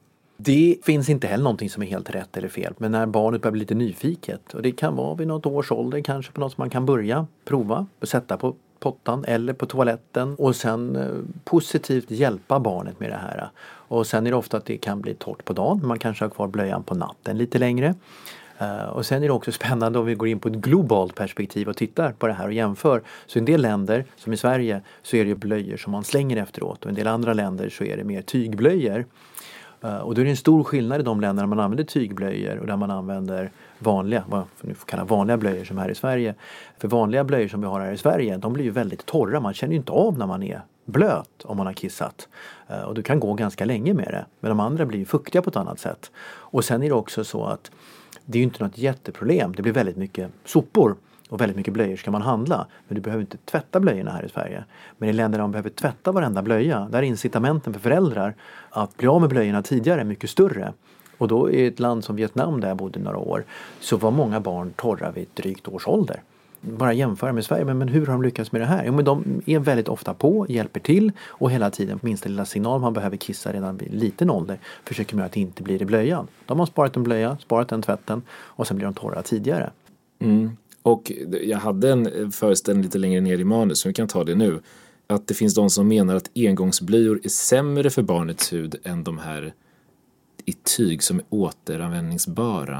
Det finns inte heller någonting som är helt rätt eller fel, men när barnet börjar bli lite nyfiket, och det kan vara vid något års ålder, kanske på något som man kan börja prova och sätta på pottan eller på toaletten, och sen eh, positivt hjälpa barnet med det här. Och sen är det ofta att det kan bli torrt på dagen, men man kanske har kvar blöjan på natten lite längre. Uh, och sen är det också spännande om vi går in på ett globalt perspektiv och tittar på det här och jämför. Så i en del länder, som i Sverige, så är det blöjor som man slänger efteråt, och i en del andra länder så är det mer tygblöjor. Uh, och då är det en stor skillnad i de länder där man använder tygblöjor och där man använder vanliga, vad nu får kalla vanliga blöjor som här i Sverige. För vanliga blöjor som vi har här i Sverige, de blir ju väldigt torra. Man känner ju inte av när man är blöt om man har kissat. Uh, och du kan gå ganska länge med det. Men de andra blir ju fuktiga på ett annat sätt. Och sen är det också så att det är ju inte något jätteproblem. Det blir väldigt mycket sopor och väldigt mycket blöjor ska man handla. Men du behöver inte tvätta blöjorna här i Sverige. Men i länder där man behöver tvätta varenda blöja, där är incitamenten för föräldrar att bli av med blöjorna tidigare mycket större. Och då i ett land som Vietnam, där jag bodde några år, så var många barn torra vid drygt års ålder. Bara jämföra med Sverige, men, men hur har de lyckats med det här? Jo, men de är väldigt ofta på, hjälper till, och hela tiden på minsta lilla signal man behöver kissa redan vid liten ålder försöker man att det inte blir i blöjan. De har sparat en blöja, sparat den tvätten, och sen blir de torra tidigare. Mm. Och jag hade en föreställning lite längre ner i manus, så vi kan ta det nu. Att det finns de som menar att engångsblöjor är sämre för barnets hud än de här i tyg som är återanvändningsbara.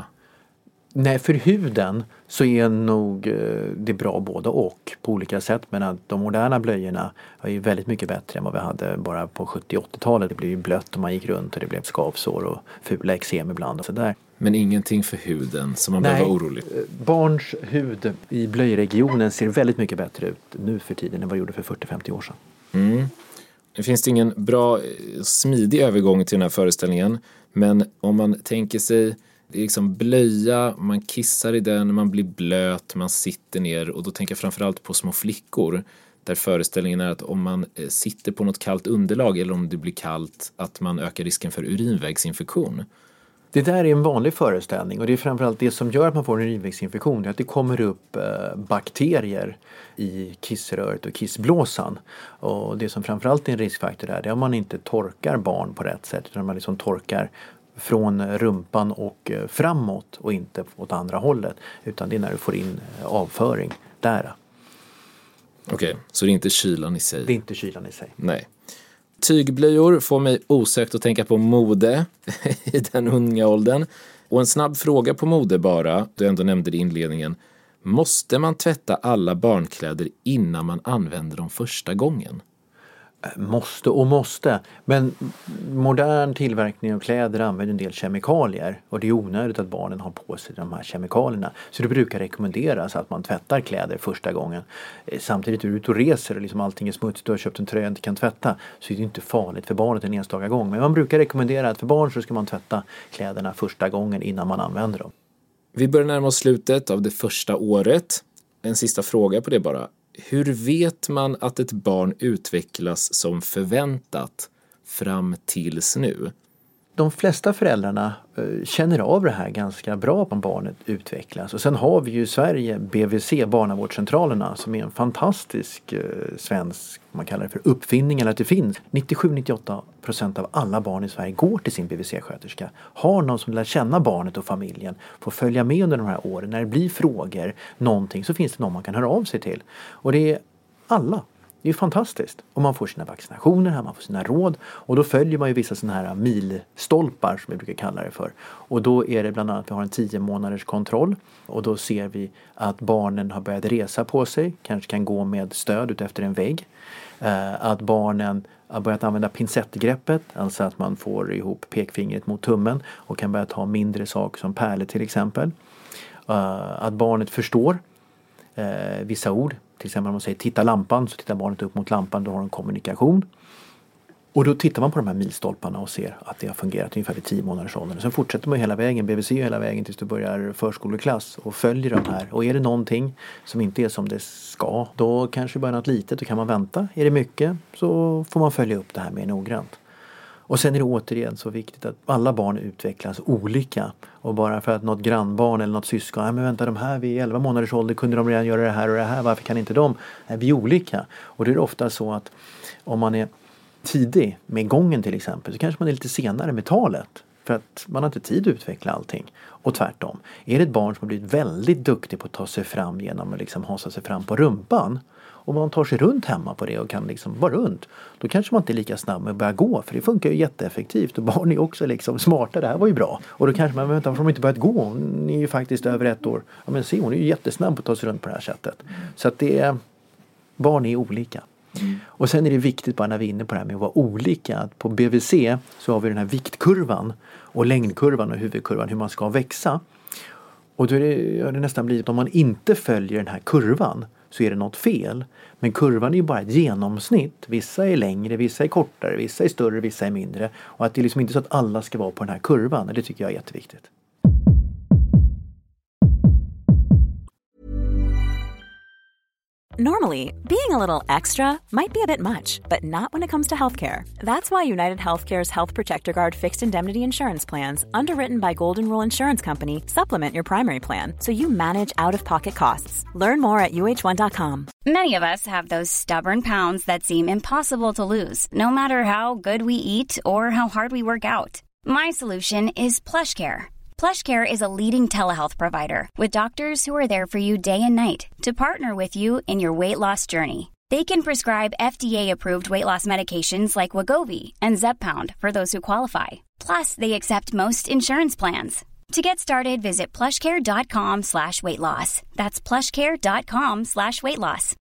Nej, för huden så är nog det bra både och på olika sätt. Men att de moderna blöjorna är ju väldigt mycket bättre än vad vi hade bara på sjuttio- och åttiotalet. Det blev ju blött och man gick runt och det blev skavsår och fula eksem ibland och sådär. Men ingenting för huden som man Nej, behöver vara orolig. Barns hud i blöjregionen ser väldigt mycket bättre ut nu för tiden än vad det gjorde för fyrtio till femtio år sedan. Mm. Det finns ingen bra smidig övergång till den här föreställningen. Men om man tänker sig det är liksom blöja, man kissar i den, man blir blöt, man sitter ner, och då tänker jag framförallt på små flickor där föreställningen är att om man sitter på något kallt underlag eller om det blir kallt, att man ökar risken för urinvägsinfektion. Det där är en vanlig föreställning, och det är framförallt det som gör att man får en urinvägsinfektion, det är att det kommer upp eh, bakterier i kissröret och kissblåsan. Och det som framförallt är en riskfaktor där, det är om man inte torkar barn på rätt sätt, utan man liksom torkar från rumpan och framåt och inte åt andra hållet. Utan det är när du får in avföring där. Okej, okay, så det är inte kylan i sig? Det är inte kylan i sig. Nej. Tygblöjor får mig osökt att tänka på mode i den unga åldern. Och en snabb fråga på mode bara, du ändå nämnde det i inledningen. Måste man tvätta alla barnkläder innan man använder dem första gången? Måste och måste. Men modern tillverkning av kläder använder en del kemikalier. Och det är onödigt att barnen har på sig de här kemikalierna. Så det brukar rekommenderas att man tvättar kläder första gången. Samtidigt är du ute och reser och liksom allting är smutsigt och har köpt en tröja och inte kan tvätta. Så är det inte farligt för barnet en enstaka gång. Men man brukar rekommendera att för barn så ska man tvätta kläderna första gången innan man använder dem. Vi börjar närma oss slutet av det första året. En sista fråga på det bara. Hur vet man att ett barn utvecklas som förväntat fram tills nu? De flesta föräldrarna känner av det här ganska bra om barnet utvecklas. Och sen har vi ju i Sverige B V C, barnavårdscentralerna, som är en fantastisk eh, svensk, man kallar det för uppfinning, eller att det finns. nittiosju till nittioåtta procent av alla barn i Sverige går till sin B V C-sköterska. Har någon som lär känna barnet och familjen, får följa med under de här åren. När det blir frågor, någonting, så finns det någon man kan höra av sig till. Och det är alla. Det är fantastiskt. Och man får sina vaccinationer här, man får sina råd. Och då följer man ju vissa sådana här milstolpar som vi brukar kalla det för. Och då är det bland annat att vi har en tio månaders kontroll. Och då ser vi att barnen har börjat resa på sig. Kanske kan gå med stöd ut efter en vägg. Eh, att barnen har börjat använda pincettgreppet. Alltså att man får ihop pekfingret mot tummen. Och kan börja ta mindre saker som pärlor till exempel. Eh, att barnet förstår eh, vissa ord. Till exempel om man säger titta lampan, så tittar barnet upp mot lampan, då har de kommunikation. Och då tittar man på de här milstolparna och ser att det har fungerat ungefär vid tio månaders ålder. Sen fortsätter man hela vägen, B V C hela vägen tills du börjar förskoleklass och följer de här. Och är det någonting som inte är som det ska, då kanske bara något litet, då kan man vänta. Är det mycket så får man följa upp det här mer noggrant. Och sen är det återigen så viktigt att alla barn utvecklas olika. Och bara för att något grannbarn eller något syskon, nej men vänta, de här vid elva månaders ålder kunde de redan göra det här och det här, varför kan inte de? Nej, vi är olika. Och det är ofta så att om man är tidig med gången till exempel, så kanske man är lite senare med talet. För att man har inte tid att utveckla allting. Och tvärtom. Är det ett barn som har blivit väldigt duktig på att ta sig fram genom att liksom hasa sig fram på rumpan, och man tar sig runt hemma på det och kan liksom vara runt, då kanske man inte är lika snabb med att börja gå, för det funkar ju jätteeffektivt och barn är också liksom smarta, det här var ju bra. Och då kanske man, vänta, varför har de inte börjat gå? Hon är ju faktiskt över ett år. Ja men se, hon är ju jättesnabb på att ta sig runt på det här sättet. Så att det är, barn är olika. Mm. Och sen är det viktigt bara när vi är inne på det här med att vara olika, att på B V C så har vi den här viktkurvan och längdkurvan och huvudkurvan, hur man ska växa. Och då är det, har det nästan blivit, om man inte följer den här kurvan så är det något fel. Men kurvan är ju bara ett genomsnitt. Vissa är längre, vissa är kortare, vissa är större, vissa är mindre. Och att det är liksom inte så att alla ska vara på den här kurvan. Det tycker jag är jätteviktigt. Normally, being a little extra might be a bit much, but not when it comes to healthcare. That's why United Healthcare's Health Protector Guard fixed indemnity insurance plans, underwritten by Golden Rule Insurance Company, supplement your primary plan so you manage out-of-pocket costs. Learn more at U H one dot com. Many of us have those stubborn pounds that seem impossible to lose, no matter how good we eat or how hard we work out. My solution is PlushCare. PlushCare is a leading telehealth provider with doctors who are there for you day and night to partner with you in your weight loss journey. They can prescribe F D A-approved weight loss medications like Wegovy and Zepbound for those who qualify. Plus, they accept most insurance plans. To get started, visit plushcare.com slash weight loss. That's plushcare.com slash weight loss.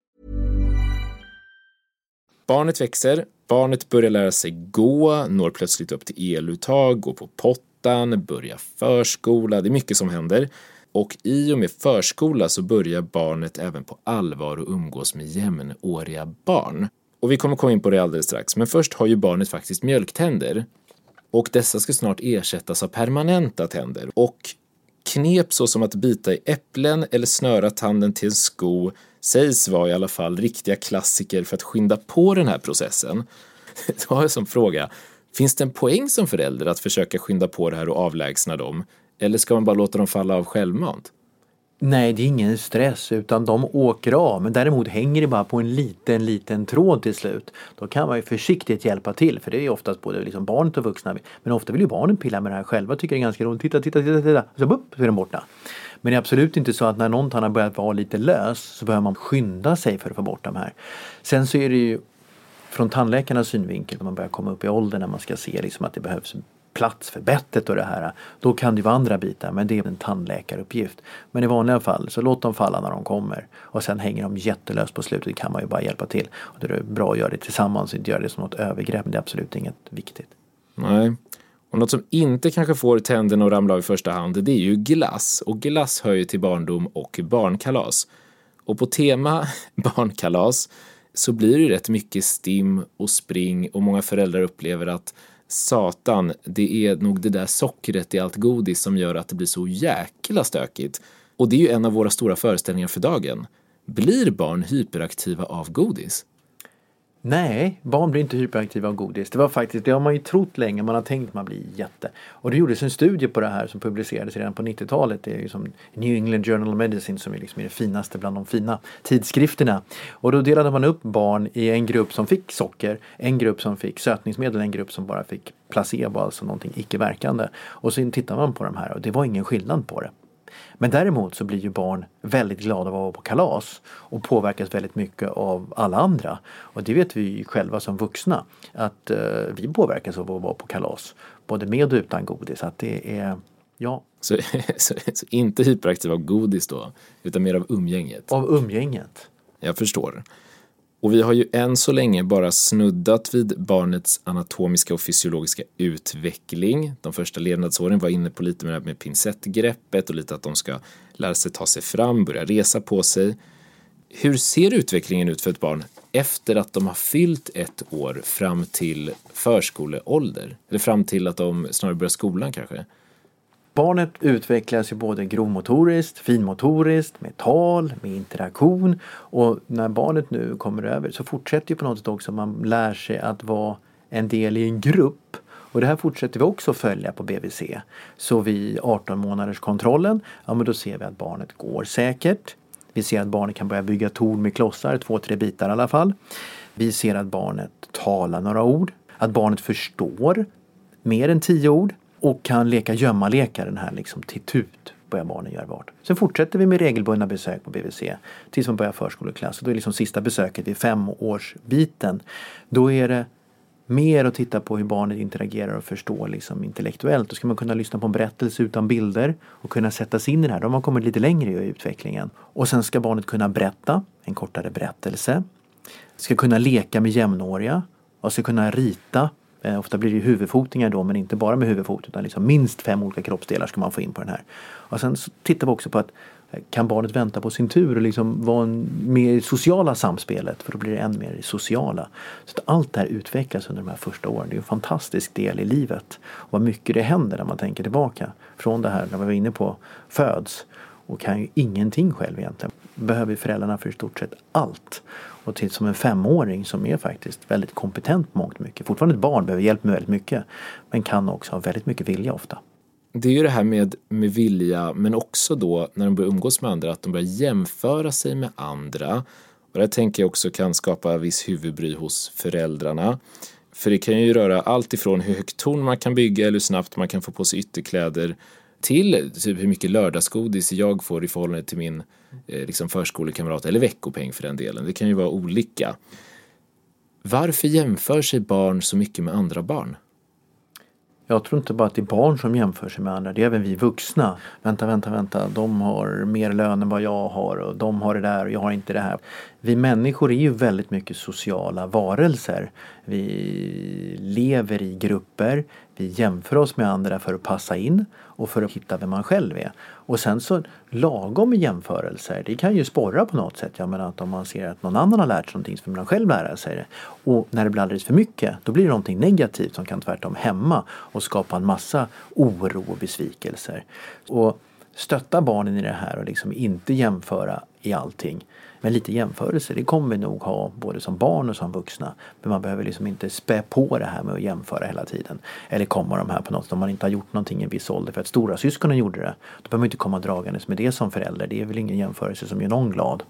Barnet växer, barnet börjar lära sig gå, når plötsligt upp till eluttag, går på pottan, börjar förskola, det är mycket som händer. Och i och med förskola så börjar barnet även på allvar att umgås med jämnåriga barn. Och vi kommer komma in på det alldeles strax, men först har ju barnet faktiskt mjölktänder. Och dessa ska snart ersättas av permanenta tänder. Och knep så som att bita i äpplen eller snöra tanden till en sko sägs vara i alla fall riktiga klassiker för att skynda på den här processen. Då har jag som fråga, finns det en poäng som förälder att försöka skynda på det här och avlägsna dem? Eller ska man bara låta dem falla av självmant? Nej, det är ingen stress utan de åker av. Men däremot hänger det bara på en liten, liten tråd till slut. Då kan man ju försiktigt hjälpa till. För det är ju oftast både liksom barnet och vuxna. Men ofta vill ju barnen pilla med det här själva. Tycker det är ganska roligt. Titta, titta, titta, titta. Och så, bupp, så är de borta. Men det är absolut inte så att när någon har börjat vara lite lös så behöver man skynda sig för att få bort de här. Sen så är det ju från tandläkarnas synvinkel när man börjar komma upp i åldern när man ska se liksom att det behövs plats för bettet och det här. Då kan det vara andra bitar, men det är en tandläkaruppgift. Men i vanliga fall så låt dem falla när de kommer. Och sen hänger de jättelöst på slutet, kan man ju bara hjälpa till. Och det är bra att göra det tillsammans och inte göra det som något övergrepp, men det är absolut inget viktigt. Nej. Och något som inte kanske får tänderna att ramla av i första hand, det är ju glass. Och glass hör ju till barndom och barnkalas. Och på tema barnkalas så blir det ju rätt mycket stim och spring och många föräldrar upplever att satan, det är nog det där sockret i allt godis som gör att det blir så jäkla stökigt. Och det är ju en av våra stora föreställningar för dagen. Blir barn hyperaktiva av godis? Nej, barn blir inte hyperaktiva av godis. Det var faktiskt, det har man ju trott länge, man har tänkt att man blir jätte. Och det gjordes en studie på det här som publicerades redan på nittiotalet. Det är ju som New England Journal of Medicine som är liksom det finaste bland de fina tidskrifterna. Och då delade man upp barn i en grupp som fick socker, en grupp som fick sötningsmedel, en grupp som bara fick placebo, alltså någonting icke-verkande. Och så tittade man på de här och det var ingen skillnad på det. Men däremot så blir ju barn väldigt glada av att vara på kalas och påverkas väldigt mycket av alla andra. Och det vet vi ju själva som vuxna att eh, vi påverkas av att vara på kalas. Både med och utan godis. Att det är, ja. Så, så, så inte hyperaktiv av godis då, utan mer av umgänget? Av umgänget. Jag förstår. Och vi har ju än så länge bara snuddat vid barnets anatomiska och fysiologiska utveckling. De första levnadsåren var inne på lite med, med pincettgreppet och lite att de ska lära sig ta sig fram, börja resa på sig. Hur ser utvecklingen ut för ett barn efter att de har fyllt ett år fram till förskoleålder? Eller fram till att de snarare börjar skolan kanske? Barnet utvecklas ju både grovmotoriskt, finmotoriskt, med tal, med interaktion. Och när barnet nu kommer över så fortsätter ju på något sätt också man lär sig att vara en del i en grupp. Och det här fortsätter vi också följa på B V C. Så vid arton månaders kontrollen, ja men då ser vi att barnet går säkert. Vi ser att barnet kan börja bygga torn med klossar, två, tre bitar i alla fall. Vi ser att barnet talar några ord. Att barnet förstår mer än tio ord. Och kan leka gömma-leka den här liksom till tut börjar barnen göra vart. Sen fortsätter vi med regelbundna besök på B V C tills man börjar förskoleklass. Och då är liksom sista besöket i femårsbiten. Då är det mer att titta på hur barnet interagerar och förstår liksom intellektuellt. Då ska man kunna lyssna på en berättelse utan bilder och kunna sätta sig in i det här. Då har man kommit lite längre i utvecklingen. Och sen ska barnet kunna berätta en kortare berättelse. Ska kunna leka med jämnåriga och ska kunna rita. Eh, ofta blir det huvudfotningar då, men inte bara med huvudfot utan liksom minst fem olika kroppsdelar ska man få in på den här. Och sen så tittar vi också på att kan barnet vänta på sin tur och liksom vara med i sociala samspelet, för då blir det än mer i sociala. Så att allt det här utvecklas under de här första åren. Det är en fantastisk del i livet. Och vad mycket det händer när man tänker tillbaka. Från det här när vi var inne på föds och kan ju ingenting själv egentligen. Behöver föräldrarna för i stort sett allt. Och till som en femåring som är faktiskt väldigt kompetent mångt mycket. Fortfarande ett barn behöver hjälp med väldigt mycket. Men kan också ha väldigt mycket vilja ofta. Det är ju det här med, med vilja, men också då när de börjar umgås med andra, att de börjar jämföra sig med andra. Och det tänker jag också kan skapa viss huvudbry hos föräldrarna. För det kan ju röra allt ifrån hur högt torn man kan bygga eller hur snabbt man kan få på sig ytterkläder till typ hur mycket lördagsgodis jag får i förhållande till min eh, liksom förskolekamrat eller veckopeng för den delen. Det kan ju vara olika. Varför jämför sig barn så mycket med andra barn? Jag tror inte bara att det är barn som jämför sig med andra. Det är även vi vuxna. Vänta, vänta, vänta. De har mer lön än vad jag har. Och de har det där och jag har inte det här. Vi människor är ju väldigt mycket sociala varelser. Vi lever i grupper. Vi jämför oss med andra för att passa in. Och för att hitta vem man själv är. Och sen så lagom jämförelser. Det kan ju sporra på något sätt. Jag menar att om man ser att någon annan har lärt sig någonting så får man själv lära sig det. Och när det blir alldeles för mycket. Då blir det någonting negativt som kan tvärtom hämma. Och skapa en massa oro och besvikelser. Och stötta barnen i det här och liksom inte jämföra i allting. Men lite jämförelse, det kommer vi nog ha både som barn och som vuxna. Men man behöver liksom inte spä på det här med att jämföra hela tiden. Eller komma de här på något om man inte har gjort någonting i en viss ålder. För att stora syskonen gjorde det. Då behöver man inte komma dragandes med det som förälder. Det är väl ingen jämförelse som gör någon glad.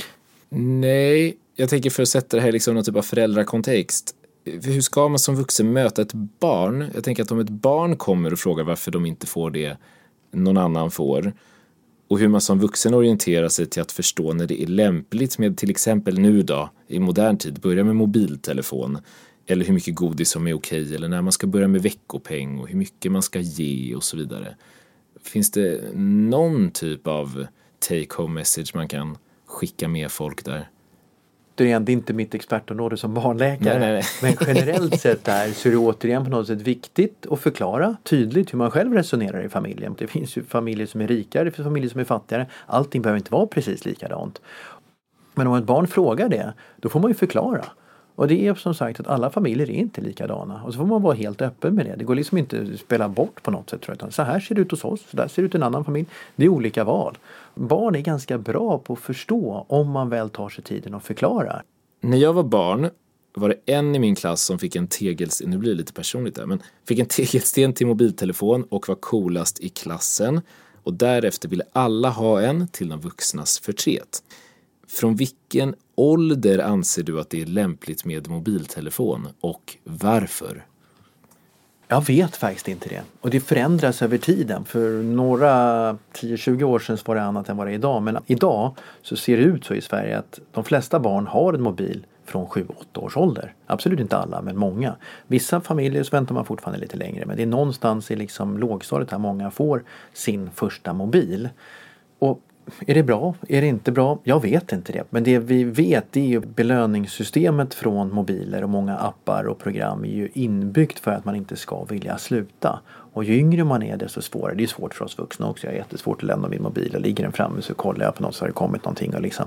Nej, jag tänker för att sätta det här liksom någon typ av föräldrakontext. Hur ska man som vuxen möta ett barn? Jag tänker att om ett barn kommer och frågar varför de inte får det någon annan får. Och hur man som vuxen orienterar sig till att förstå när det är lämpligt med till exempel nu då, i modern tid, börja med mobiltelefon. Eller hur mycket godis som är okej. Eller när man ska börja med veckopeng och hur mycket man ska ge och så vidare. Finns det någon typ av take-home message man kan skicka med folk där? Det är inte mitt expertområde som barnläkare. Nej, nej, nej. Men generellt sett där så är det återigen på något sätt viktigt att förklara tydligt hur man själv resonerar i familjen. Det finns ju familjer som är rikare, det finns familjer som är fattigare. Allting behöver inte vara precis likadant. Men om ett barn frågar det, då får man ju förklara. Och det är som sagt att alla familjer är inte likadana. Och så får man vara helt öppen med det. Det går liksom inte att spela bort på något sätt. Tror jag. Utan så här ser det ut hos oss, så där ser det ut i en annan familj. Det är olika val. Barn är ganska bra på att förstå om man väl tar sig tiden och förklarar. När jag var barn var det en i min klass som fick en tegelsten, nu blir det lite personligt där, men fick en tegelsten till mobiltelefon och var coolast i klassen. Och därefter ville alla ha en till de vuxnas förtret. Från vilken ålder anser du att det är lämpligt med mobiltelefon och varför? Jag vet faktiskt inte det. Och det förändras över tiden. För några tio tjugo år sedan var det annat än vad det är idag. Men idag så ser det ut så i Sverige att de flesta barn har en mobil från sju åtta års ålder. Absolut inte alla, men många. Vissa familjer så väntar man fortfarande lite längre. Men det är någonstans i liksom lågstadiet här många får sin första mobil. Och är det bra? Är det inte bra? Jag vet inte det. Men det vi vet det är ju belöningssystemet från mobiler och många appar och program är ju inbyggt för att man inte ska vilja sluta. Och ju yngre man är desto svårare. Det är svårt för oss vuxna också. Jag är jättesvårt att lämna min mobil och ligger den framme så kollar jag på något så har det kommit någonting och liksom.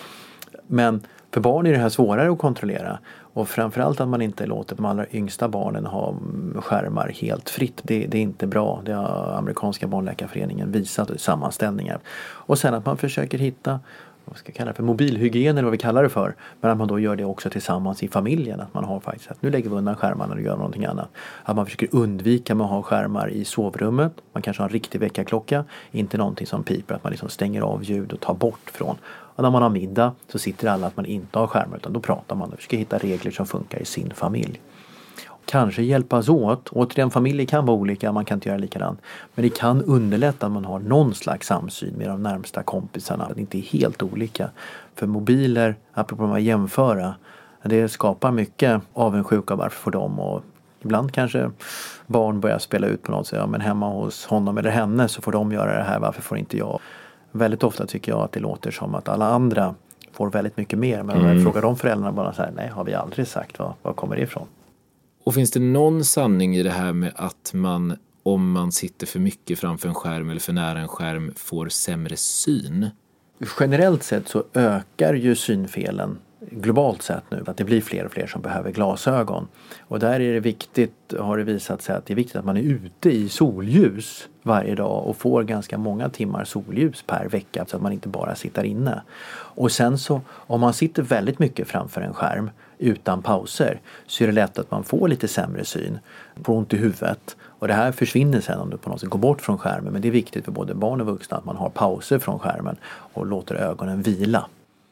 Men för barn är det här svårare att kontrollera. Och framförallt att man inte låter de allra yngsta barnen ha skärmar helt fritt. Det, det är inte bra. Det har amerikanska barnläkarföreningen visat i sammanställningar. Och sen att man försöker hitta, vad ska jag kalla det för, mobilhygien eller vad vi kallar det för. Men att man då gör det också tillsammans i familjen. Att man har faktiskt att nu lägger vi undan skärmarna och gör någonting annat. Att man försöker undvika med att ha skärmar i sovrummet. Man kanske har en riktig väckarklocka. Inte någonting som piper. Att man liksom stänger av ljud och tar bort från. Och när man har middag så sitter alla att man inte har skärmar utan då pratar man och försöker hitta regler som funkar i sin familj. Kanske hjälpas åt. Återigen, familjer kan vara olika, man kan inte göra likadant. Men det kan underlätta att man har någon slags samsyn med de närmsta kompisarna. Det är inte helt olika. För mobiler, apropå att jämföra, det skapar mycket avundsjuka varför får de och ibland kanske barn börjar spela ut på något sätt. Ja, men hemma hos honom eller henne så får de göra det här, varför får inte jag? Väldigt ofta tycker jag att det låter som att alla andra får väldigt mycket mer. Men om jag frågar de föräldrarna bara så här, nej har vi aldrig sagt, vad, vad kommer det ifrån? Och finns det någon sanning i det här med att man, om man sitter för mycket framför en skärm eller för nära en skärm, får sämre syn? Generellt sett så ökar ju synfelen globalt sett nu. Att det blir fler och fler som behöver glasögon. Och där är det viktigt, har det visat sig att det är viktigt att man är ute i solljus varje dag och får ganska många timmar solljus per vecka så att man inte bara sitter inne. Och sen så, om man sitter väldigt mycket framför en skärm utan pauser så är det lätt att man får lite sämre syn, får ont i huvudet. Och det här försvinner sen om du på något sätt går bort från skärmen. Men det är viktigt för både barn och vuxna att man har pauser från skärmen och låter ögonen vila.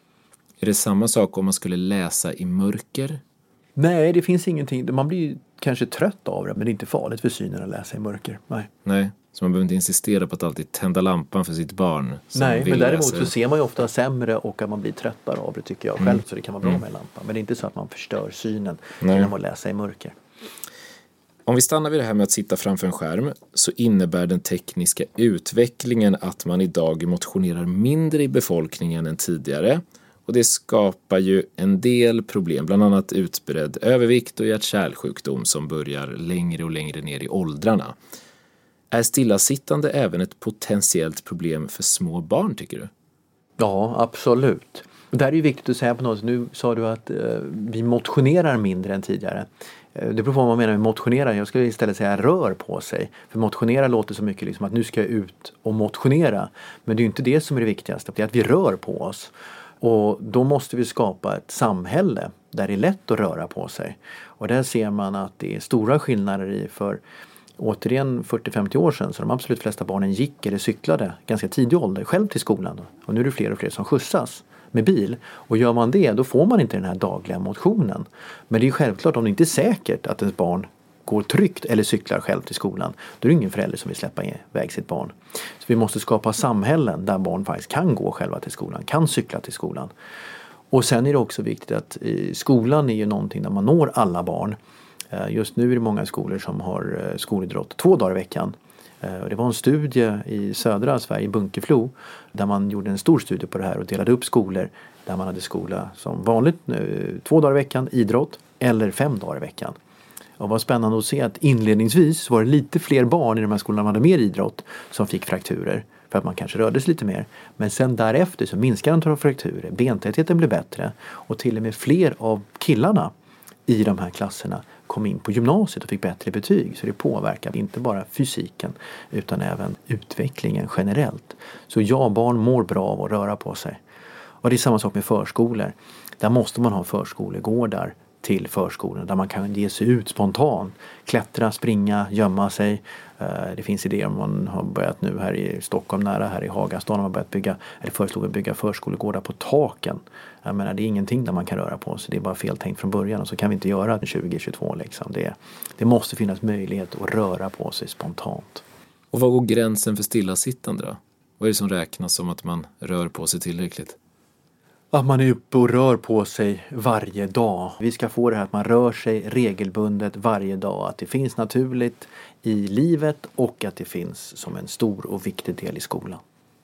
Är det samma sak om man skulle läsa i mörker? Nej, det finns ingenting. Man blir kanske trött av det, men det är inte farligt för synen att läsa i mörker. Nej. Nej, så man behöver inte insistera på att alltid tända lampan för sitt barn. Nej, men däremot läsa. Så ser man ju ofta sämre och att man blir tröttare av det tycker jag själv. Mm. Så det kan vara bra med lampan. Men det är inte så att man förstör synen Nej. genom att läsa i mörker. Om vi stannar vid det här med att sitta framför en skärm så innebär den tekniska utvecklingen att man idag motionerar mindre i befolkningen än tidigare. Och det skapar ju en del problem, bland annat utbredd övervikt och hjärt-kärlsjukdom som börjar längre och längre ner i åldrarna. Är stillasittande även ett potentiellt problem för små barn tycker du? Ja, absolut. Och där är det ju viktigt att säga på något. Nu sa du att eh, vi motionerar mindre än tidigare. Eh, det beror på vad man menar med motionera. Jag skulle istället säga rör på sig. För motionera låter så mycket liksom att nu ska jag ut och motionera. Men det är ju inte det som är det viktigaste. Det är att vi rör på oss. Och då måste vi skapa ett samhälle där det är lätt att röra på sig. Och där ser man att det är stora skillnader i för återigen fyrtio till femtio år sedan så de absolut flesta barnen gick eller cyklade ganska tidig ålder själv till skolan. Och nu är det fler och fler som skjutsas med bil. Och gör man det, då får man inte den här dagliga motionen. Men det är självklart, om det inte är säkert att ens barn går tryggt eller cyklar själv till skolan, då är det ingen förälder som vill släppa iväg sitt barn. Så vi måste skapa samhällen där barn faktiskt kan gå själva till skolan, kan cykla till skolan. Och sen är det också viktigt att skolan är ju någonting där man når alla barn. Just nu är det många skolor som har skolidrott två dagar i veckan. Det var en studie i södra Sverige, i Bunkeflo, där man gjorde en stor studie på det här och delade upp skolor där man hade skola som vanligt två dagar i veckan, idrott, eller fem dagar i veckan. Och det var spännande att se att inledningsvis så var det lite fler barn i de här skolorna som hade mer idrott som fick frakturer. För att man kanske rörde sig lite mer. Men sen därefter så minskade antalet frakturer. Bentätheten blev bättre. Och till och med fler av killarna i de här klasserna kom in på gymnasiet och fick bättre betyg. Så det påverkar inte bara fysiken utan även utvecklingen generellt. Så ja, barn mår bra av att röra på sig. Och det är samma sak med förskolor. Där måste man ha förskolegårdar till förskolan där man kan ge sig ut spontant. Klättra, springa, gömma sig. Det finns idéer om man har börjat nu här i Stockholm nära, här i Hagastan har man börjat bygga, eller föreslog att bygga förskolegårdar på taken. Jag menar, det är ingenting där man kan röra på sig, det är bara fel tänkt från början och så kan vi inte göra det tjugo tjugotvå liksom. Det, det måste finnas möjlighet att röra på sig spontant. Och vad går gränsen för stillasittande då? Vad är det som räknas som att man rör på sig tillräckligt? Att man är uppe och rör på sig varje dag. Vi ska få det här att man rör sig regelbundet varje dag. Att det finns naturligt i livet och att det finns som en stor och viktig del i skolan.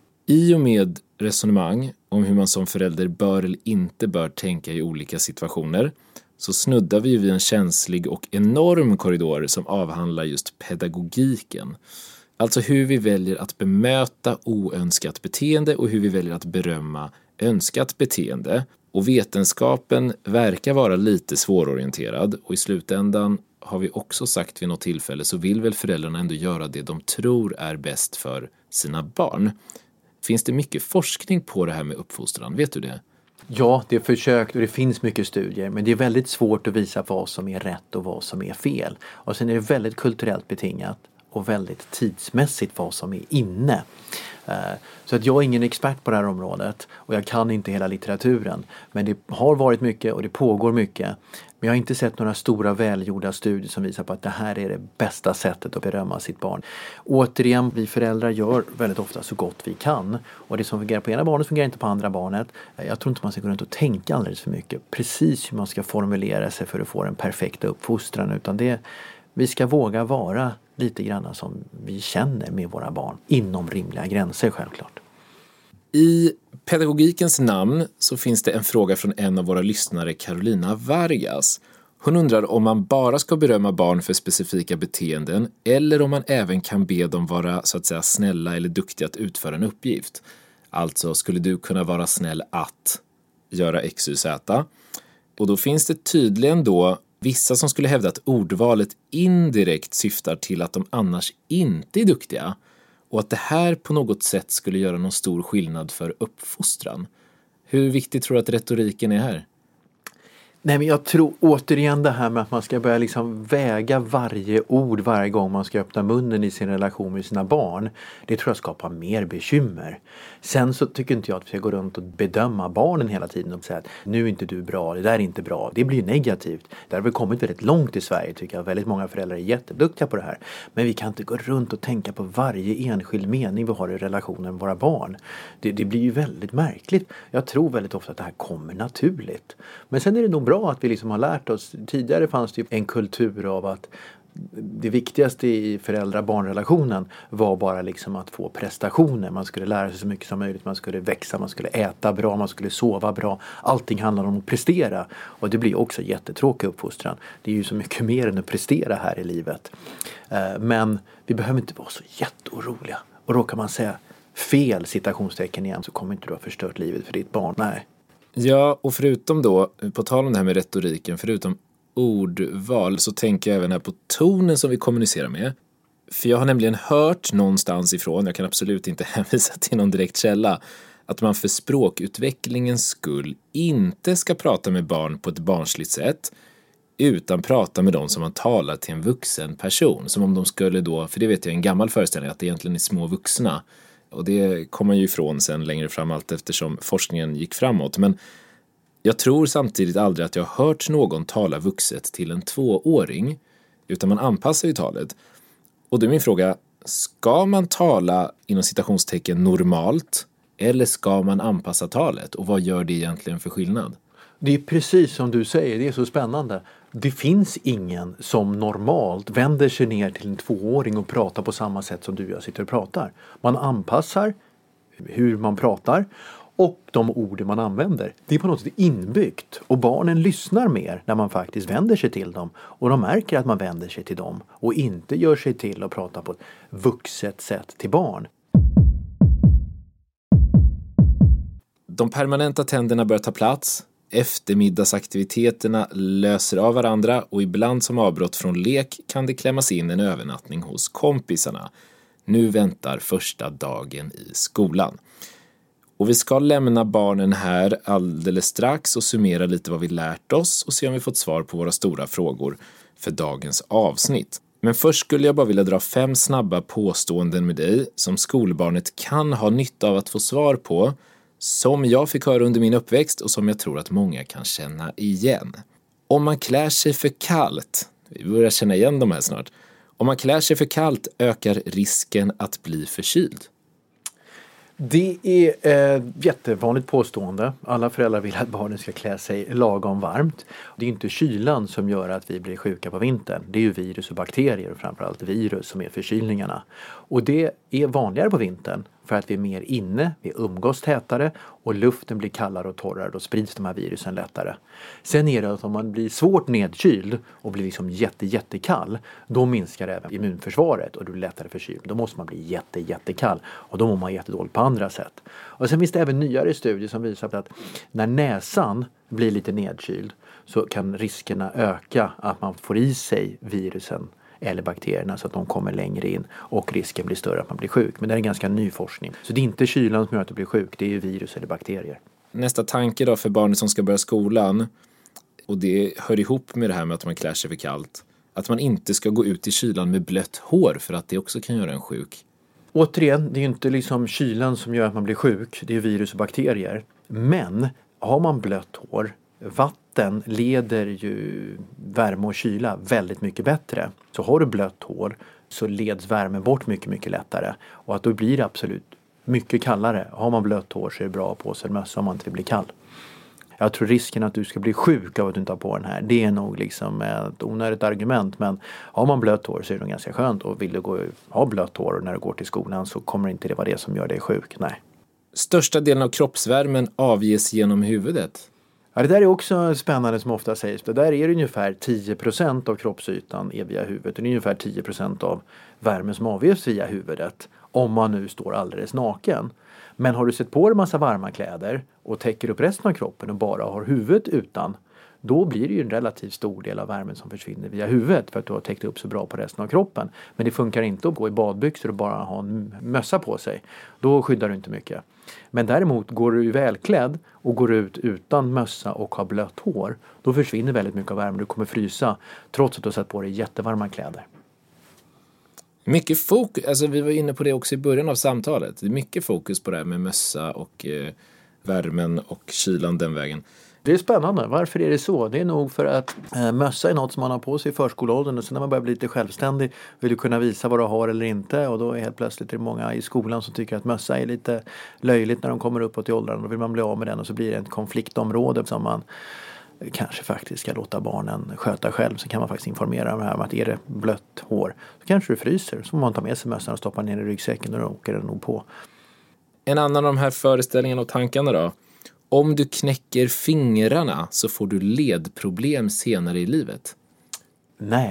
I och med resonemang om hur man som förälder bör eller inte bör tänka i olika situationer så snuddar vi vid en känslig och enorm korridor som avhandlar just pedagogiken. Alltså hur vi väljer att bemöta oönskat beteende och hur vi väljer att berömma önskat beteende. Och vetenskapen verkar vara lite svårorienterad och i slutändan har vi också sagt vid något tillfälle så vill väl föräldrarna ändå göra det de tror är bäst för sina barn. Finns det mycket forskning på det här med uppfostran? Vet du det? Ja, det är försökt och det finns mycket studier men det är väldigt svårt att visa vad som är rätt och vad som är fel. Och sen är det väldigt kulturellt betingat och väldigt tidsmässigt vad som är inne. Så att jag är ingen expert på det här området och jag kan inte hela litteraturen. Men det har varit mycket och det pågår mycket. Men jag har inte sett några stora välgjorda studier som visar på att det här är det bästa sättet att berömma sitt barn. Återigen, vi föräldrar gör väldigt ofta så gott vi kan. Och det som fungerar på ena barnet fungerar inte på andra barnet. Jag tror inte man ska gå runt och tänka alldeles för mycket. Precis hur man ska formulera sig för att få den perfekta uppfostran. Utan det, vi ska våga vara lite grann som vi känner med våra barn. Inom rimliga gränser självklart. I pedagogikens namn så finns det en fråga från en av våra lyssnare, Carolina Vargas. Hon undrar om man bara ska berömma barn för specifika beteenden eller om man även kan be dem vara så att säga snälla eller duktiga att utföra en uppgift. Alltså, skulle du kunna vara snäll att göra X, Y, Z? Och då finns det tydligen då vissa som skulle hävda att ordvalet indirekt syftar till att de annars inte är duktiga och att det här på något sätt skulle göra någon stor skillnad för uppfostran. Hur viktigt tror du att retoriken är här? Nej, men jag tror återigen det här med att man ska börja liksom väga varje ord varje gång man ska öppna munnen i sin relation med sina barn. Det tror jag skapar mer bekymmer. Sen så tycker inte jag att vi ska gå runt och bedöma barnen hela tiden och säga att nu är inte du bra, det där är inte bra. Det blir negativt. Där har vi kommit väldigt långt i Sverige tycker jag. Väldigt många föräldrar är jätteduktiga på det här. Men vi kan inte gå runt och tänka på varje enskild mening vi har i relationen med våra barn. Det, det blir ju väldigt märkligt. Jag tror väldigt ofta att det här kommer naturligt. Men sen är det nog bra att vi liksom har lärt oss. Tidigare fanns det en kultur av att det viktigaste i föräldrar-barnrelationen var bara liksom att få prestationer. Man skulle lära sig så mycket som möjligt. Man skulle växa, man skulle äta bra, man skulle sova bra. Allting handlar om att prestera. Och det blir också jättetråkig uppfostran. Det är ju så mycket mer än att prestera här i livet. Men vi behöver inte vara så jätteoroliga. Och då kan man säga fel citationstecken igen så kommer inte du ha förstört livet för ditt barn. Nej. Ja, och förutom då, på tal om det här med retoriken, förutom ordval så tänker jag även här på tonen som vi kommunicerar med. För jag har nämligen hört någonstans ifrån, jag kan absolut inte hänvisa till någon direkt källa, att man för språkutvecklingens skull inte ska prata med barn på ett barnsligt sätt utan prata med dem som man talar till en vuxen person. Som om de skulle då, för det vet jag är en gammal föreställning, att det egentligen är små vuxna. Och det kommer man ju ifrån sen längre fram allt eftersom forskningen gick framåt. Men jag tror samtidigt aldrig att jag har hört någon tala vuxet till en tvååring, utan man anpassar ju talet. Och då är min fråga, ska man tala inom citationstecken normalt eller ska man anpassa talet? Och vad gör det egentligen för skillnad? Det är precis som du säger, det är så spännande. Det finns ingen som normalt vänder sig ner till en tvååring och pratar på samma sätt som du och jag sitter och pratar. Man anpassar hur man pratar och de ord man använder. Det är på något sätt inbyggt och barnen lyssnar mer när man faktiskt vänder sig till dem. Och de märker att man vänder sig till dem och inte gör sig till att prata på ett vuxet sätt till barn. De permanenta tänderna börjar ta plats. Eftermiddagsaktiviteterna löser av varandra och ibland som avbrott från lek kan det klämmas in en övernattning hos kompisarna. Nu väntar första dagen i skolan. Och vi ska lämna barnen här alldeles strax och summera lite vad vi lärt oss och se om vi fått svar på våra stora frågor för dagens avsnitt. Men först skulle jag bara vilja dra fem snabba påståenden med dig som skolbarnet kan ha nytta av att få svar på, som jag fick höra under min uppväxt och som jag tror att många kan känna igen. Om man klär sig för kallt, vi börjar känna igen de här snart, om man klär sig för kallt ökar risken att bli förkyld. Det är ett jättevanligt påstående. Alla föräldrar vill att barnen ska klä sig lagom varmt. Det är inte kylan som gör att vi blir sjuka på vintern. Det är ju virus och bakterier och framförallt virus som är förkylningarna. Och det är vanligare på vintern för att vi är mer inne, vi umgås tätare och luften blir kallare och torrare. Då sprids de här virusen lättare. Sen är det att om man blir svårt nedkyld och blir liksom jätte, jättekall, då minskar även immunförsvaret och då blir det lättare förkyld. Då måste man bli jätte, jättekall och då mår man jättedåligt på andra sätt. Och sen finns det även nyare studier som visar på att när näsan blir lite nedkyld så kan riskerna öka att man får i sig virusen eller bakterierna så att de kommer längre in och risken blir större att man blir sjuk. Men det är en ganska ny forskning. Så det är inte kylan som gör att du blir sjuk, det är ju virus eller bakterier. Nästa tanke då för barnet som ska börja skolan, och det hör ihop med det här med att man klär sig för kallt, att man inte ska gå ut i kylan med blött hår för att det också kan göra en sjuk. Återigen, det är ju inte liksom kylan som gör att man blir sjuk, det är virus och bakterier. Men har man blött hår, vatten leder ju värme och kyla väldigt mycket bättre. Så har du blött hår så leds värmen bort mycket, mycket lättare. Och att då blir det absolut mycket kallare. Har man blött hår så är det bra på sig en mössa om man inte blir kall. Jag tror risken att du ska bli sjuk av att du inte har på den här, det är nog liksom ett onödigt argument. Men har man blött hår så är det nog ganska skönt. Och vill du gå, ha blött hår och när du går till skolan så kommer inte det vara det som gör dig sjuk. Nej. Största delen av kroppsvärmen avges genom huvudet. Ja, det där är också spännande som ofta sägs. Det där är ungefär tio procent av kroppsytan är via huvudet. Det är ungefär tio procent av värmen som avges via huvudet. Om man nu står alldeles naken. Men har du sett på en massa varma kläder och täcker upp resten av kroppen och bara har huvudet utan, då blir det ju en relativt stor del av värmen som försvinner via huvudet för att du har täckt upp så bra på resten av kroppen. Men det funkar inte att gå i badbyxor och bara ha en mössa på sig. Då skyddar du inte mycket. Men däremot går du välklädd och går ut utan mössa och har blött hår, då försvinner väldigt mycket av värmen. Du kommer frysa trots att du har satt på dig jättevarma kläder. Mycket fokus, alltså vi var inne på det också i början av samtalet. Det är mycket fokus på det här med mössa och eh, värmen och kylan den vägen. Det är spännande. Varför är det så? Det är nog för att eh, mössa är något som man har på sig i förskoleåldern och sen när man börjar bli lite självständig vill du kunna visa vad du har eller inte och då är helt plötsligt det många i skolan som tycker att mössa är lite löjligt när de kommer uppåt i åldern. Då vill man bli av med den och så blir det ett konfliktområde som man kanske faktiskt ska låta barnen sköta själv. Så kan man faktiskt informera dem här om att är det blött hår så kanske du fryser. Så får man ta med sig mössan och stoppa ner i ryggsäcken och då åker den nog på. En annan av de här föreställningarna och tankarna då. Om du knäcker fingrarna så får du ledproblem senare i livet. Nej,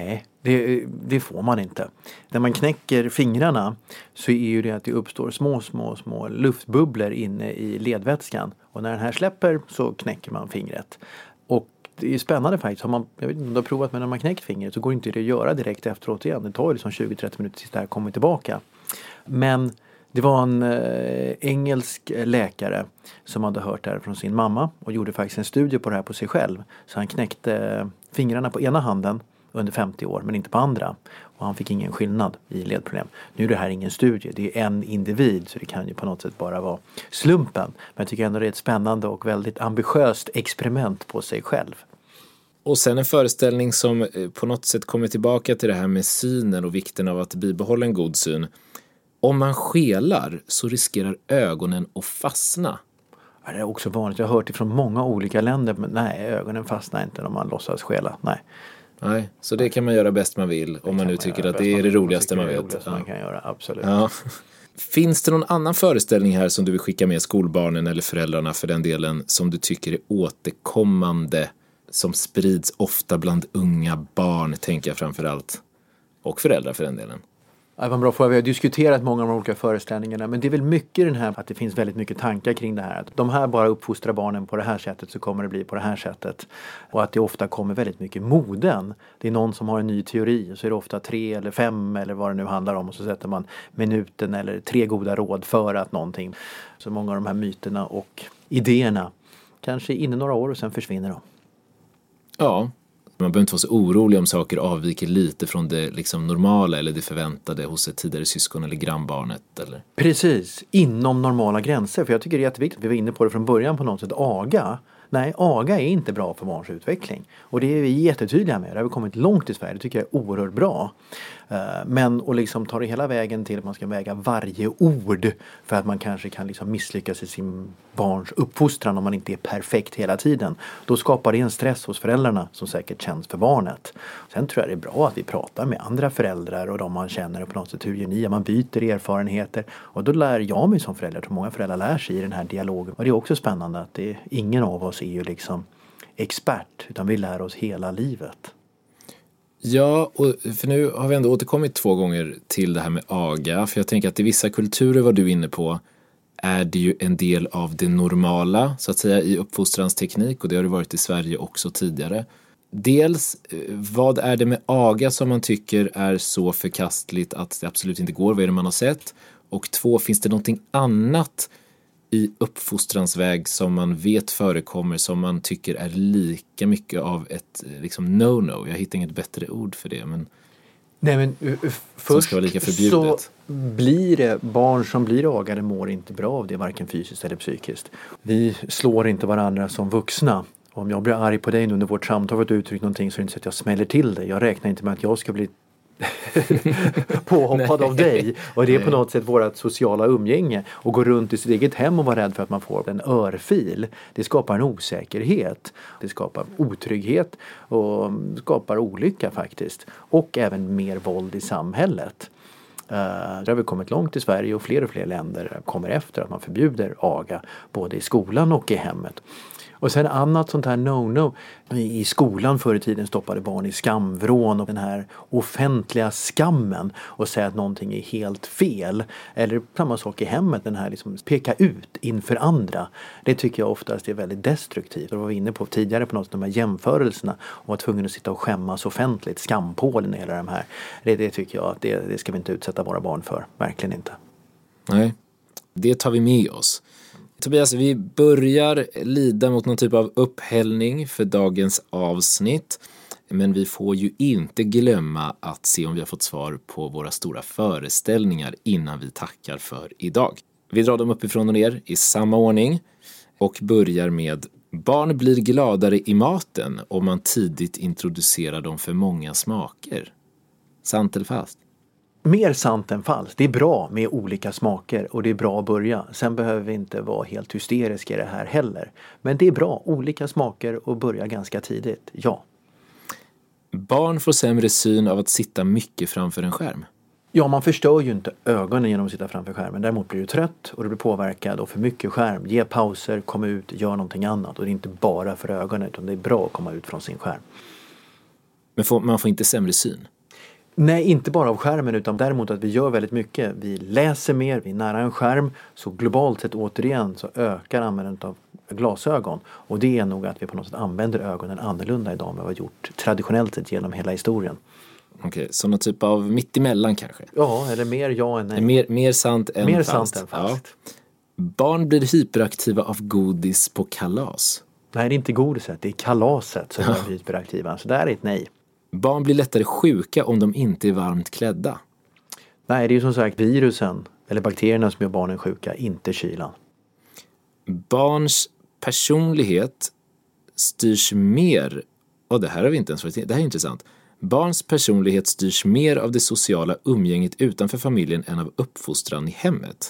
Det, det får man inte. När man knäcker fingrarna så är ju det att det uppstår små, små, små luftbubblor inne i ledvätskan. Och när den här släpper så knäcker man fingret. Och det är spännande faktiskt. Har man, jag vet inte om du har provat, men när man knäckt fingret så går inte det att göra direkt efteråt igen. Det tar ju liksom tjugo till trettio minuter tills det här kommer tillbaka. Men det var en eh, engelsk läkare som hade hört det här från sin mamma och gjorde faktiskt en studie på det här på sig själv. Så han knäckte fingrarna på ena handen under femtio år, men inte på andra. Och han fick ingen skillnad i ledproblem. Nu är det här ingen studie, det är en individ, så det kan ju på något sätt bara vara slumpen. Men jag tycker ändå det är ett spännande och väldigt ambitiöst experiment på sig själv. Och sen en föreställning som på något sätt kommer tillbaka till det här med synen och vikten av att bibehålla en god syn. Om man skelar så riskerar ögonen att fastna. Ja, det är också vanligt, jag har hört det från många olika länder, men nej, ögonen fastnar inte om man låtsas skela, nej. Nej, så det kan man göra bäst man vill om man nu tycker att det är det roligaste man vet. Det man kan göra, absolut. Ja. Finns det någon annan föreställning här som du vill skicka med skolbarnen eller föräldrarna för den delen som du tycker är återkommande, som sprids ofta bland unga barn, tänker jag framförallt, och föräldrar för den delen? Ja, vad bra fråga. Vi har diskuterat många av de olika föreställningarna, men det är väl mycket den här att det finns väldigt mycket tankar kring det här. Att de här bara uppfostrar barnen på det här sättet så kommer det bli på det här sättet. Och att det ofta kommer väldigt mycket moden. Det är någon som har en ny teori och så är det ofta tre eller fem eller vad det nu handlar om och så sätter man minuten eller tre goda råd för att någonting. Så många av de här myterna och idéerna kanske är inne några år och sen försvinner de. Ja. Man behöver inte vara så orolig om saker avviker lite från det liksom normala eller det förväntade hos ett tidigare syskon eller grannbarnet. Eller? Precis, inom normala gränser. För jag tycker det är jätteviktigt, vi var inne på det från början på något sätt, aga. Nej, aga är inte bra för barns utveckling. Och det är vi jättetydliga med. Det har vi kommit långt i Sverige. Det tycker jag är oerhört bra. Men att liksom ta det hela vägen till att man ska väga varje ord för att man kanske kan liksom misslyckas i sin barns uppfostran om man inte är perfekt hela tiden. Då skapar det en stress hos föräldrarna som säkert känns för barnet. Sen tror jag det är bra att vi pratar med andra föräldrar och de man känner på något sätt. Hur gör ni? Man byter erfarenheter. Och då lär jag mig som förälder. Jag tror många föräldrar lär sig i den här dialogen. Och det är också spännande att det är, ingen av oss är ju liksom expert utan vi lär oss hela livet. Ja, och för nu har vi ändå återkommit två gånger till det här med aga. För jag tänker att i vissa kulturer, vad du är inne på, är det ju en del av det normala, så att säga, i uppfostrans teknik. Och det har det varit i Sverige också tidigare. Dels, vad är det med aga som man tycker är så förkastligt att det absolut inte går? Vad är det man har sett? Och två, finns det någonting annat i uppfostrans väg som man vet förekommer som man tycker är lika mycket av ett liksom no-no? Jag hittar inget bättre ord för det, men nej, men först ska vara lika förbjudet. Så blir det barn som blir agade mår inte bra av det, varken fysiskt eller psykiskt. Vi slår inte varandra som vuxna. Om jag blir arg på dig nu under vårt samtal för att du uttryckt någonting så är det inte så att jag smäller till dig. Jag räknar inte med att jag ska bli påhoppad av dig. Och det är på något sätt vårt sociala umgänge. Och gå runt i sitt eget hem och vara rädd för att man får en örfil. Det skapar en osäkerhet. Det skapar otrygghet och skapar olycka faktiskt. Och även mer våld i samhället. Uh, det har vi kommit långt i Sverige och fler och fler länder kommer efter att man förbjuder aga både i skolan och i hemmet. Och sen annat sånt här no-no. I skolan förr i tiden stoppade barn i skamvrån och den här offentliga skammen och säga att någonting är helt fel. Eller samma sak i hemmet, den här liksom peka ut inför andra. Det tycker jag oftast är väldigt destruktivt. Och det var vi inne på tidigare på något av de här jämförelserna och var tvungen att sitta och skämmas offentligt. Skampålen och hela de här. Det, det tycker jag att det, det ska vi inte utsätta våra barn för. Verkligen inte. Nej, det tar vi med oss. Tobias, vi börjar lida mot någon typ av upphällning för dagens avsnitt. Men vi får ju inte glömma att se om vi har fått svar på våra stora föreställningar innan vi tackar för idag. Vi drar dem uppifrån och ner i samma ordning och börjar med: barn blir gladare i maten om man tidigt introducerar dem för många smaker. Sant eller falskt? Mer sant än falskt. Det är bra med olika smaker och det är bra att börja. Sen behöver vi inte vara helt hysteriska i det här heller. Men det är bra, olika smaker och börja ganska tidigt, ja. Barn får sämre syn av att sitta mycket framför en skärm. Ja, man förstör ju inte ögonen genom att sitta framför skärmen. Däremot blir du trött och du blir påverkad och för mycket skärm. Ge pauser, kom ut, gör någonting annat. Och det är inte bara för ögonen utan det är bra att komma ut från sin skärm. Men får, man får inte sämre syn? Nej, inte bara av skärmen utan däremot att vi gör väldigt mycket. Vi läser mer, vi är nära en skärm. Så globalt sett återigen så ökar användandet av glasögon. Och det är nog att vi på något sätt använder ögonen annorlunda idag än vad vi har gjort traditionellt sett genom hela historien. Okej, okay, så någon typ av mittemellan kanske? Ja, eller mer ja än nej. Mer, mer sant än mer fast. Sant än fast. Ja. Barn blir hyperaktiva av godis på kalas. Nej, det är inte godiset, det är kalaset som är hyperaktiva. Så där är ett nej. Barn blir lättare sjuka om de inte är varmt klädda. Nej, det är ju som sagt virusen eller bakterierna som gör barnen sjuka, inte kylan. Barns personlighet styrs mer, och det här har vi inte ens varit, det här är intressant. Barns personlighet styrs mer av det sociala umgänget utanför familjen än av uppfostran i hemmet.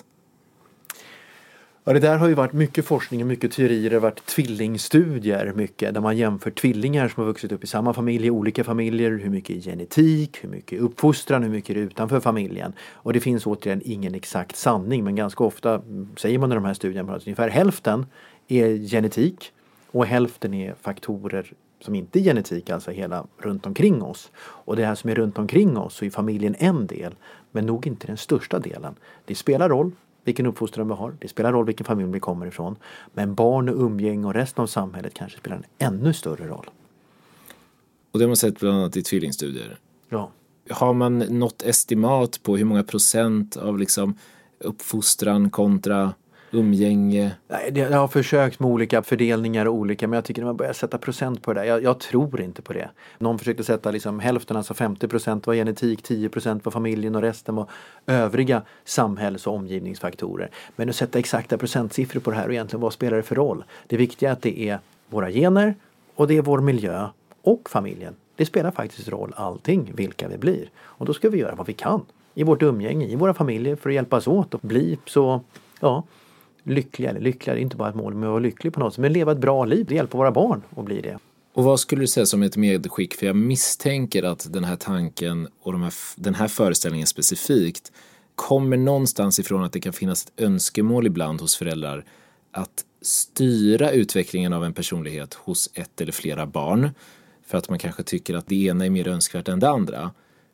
Ja, det där har ju varit mycket forskning och mycket teorier. Det har varit tvillingstudier mycket där man jämför tvillingar som har vuxit upp i samma familj, olika familjer, hur mycket är genetik, hur mycket är uppfostran, hur mycket är det utanför familjen. Och det finns återigen ingen exakt sanning, men ganska ofta säger man i de här studierna att ungefär hälften är genetik och hälften är faktorer som inte är genetik, alltså hela runt omkring oss. Och det här som är runt omkring oss så är familjen en del, men nog inte den största delen. Det spelar roll vilken uppfostran vi har. Det spelar roll vilken familj vi kommer ifrån. Men barn och umgäng och resten av samhället kanske spelar en ännu större roll. Och det har man sett bland annat i tvillingstudier. Ja. Har man något estimat på hur många procent av liksom uppfostran kontra umgänge? Nej, det, jag har försökt med olika fördelningar och olika, men jag tycker att man börjar sätta procent på det där. Jag, jag tror inte på det. Någon försökte sätta liksom hälften, alltså femtio procent var genetik, tio procent var familjen och resten var övriga samhälls- och omgivningsfaktorer. Men att sätta exakta procentsiffror på det här och egentligen vad spelar det för roll? Det viktiga är att det är våra gener och det är vår miljö och familjen. Det spelar faktiskt roll allting vilka vi blir. Och då ska vi göra vad vi kan i vårt umgänge, i våra familjer för att hjälpas åt och bli så, ja, lyckliga. Eller lyckliga är inte bara ett mål med att vara lycklig på något sätt, men leva ett bra liv. Det hjälper våra barn att bli det. Och vad skulle du säga som ett medskick? För jag misstänker att den här tanken och de här, den här föreställningen specifikt kommer någonstans ifrån att det kan finnas ett önskemål ibland hos föräldrar att styra utvecklingen av en personlighet hos ett eller flera barn. För att man kanske tycker att det ena är mer önskvärt än det andra.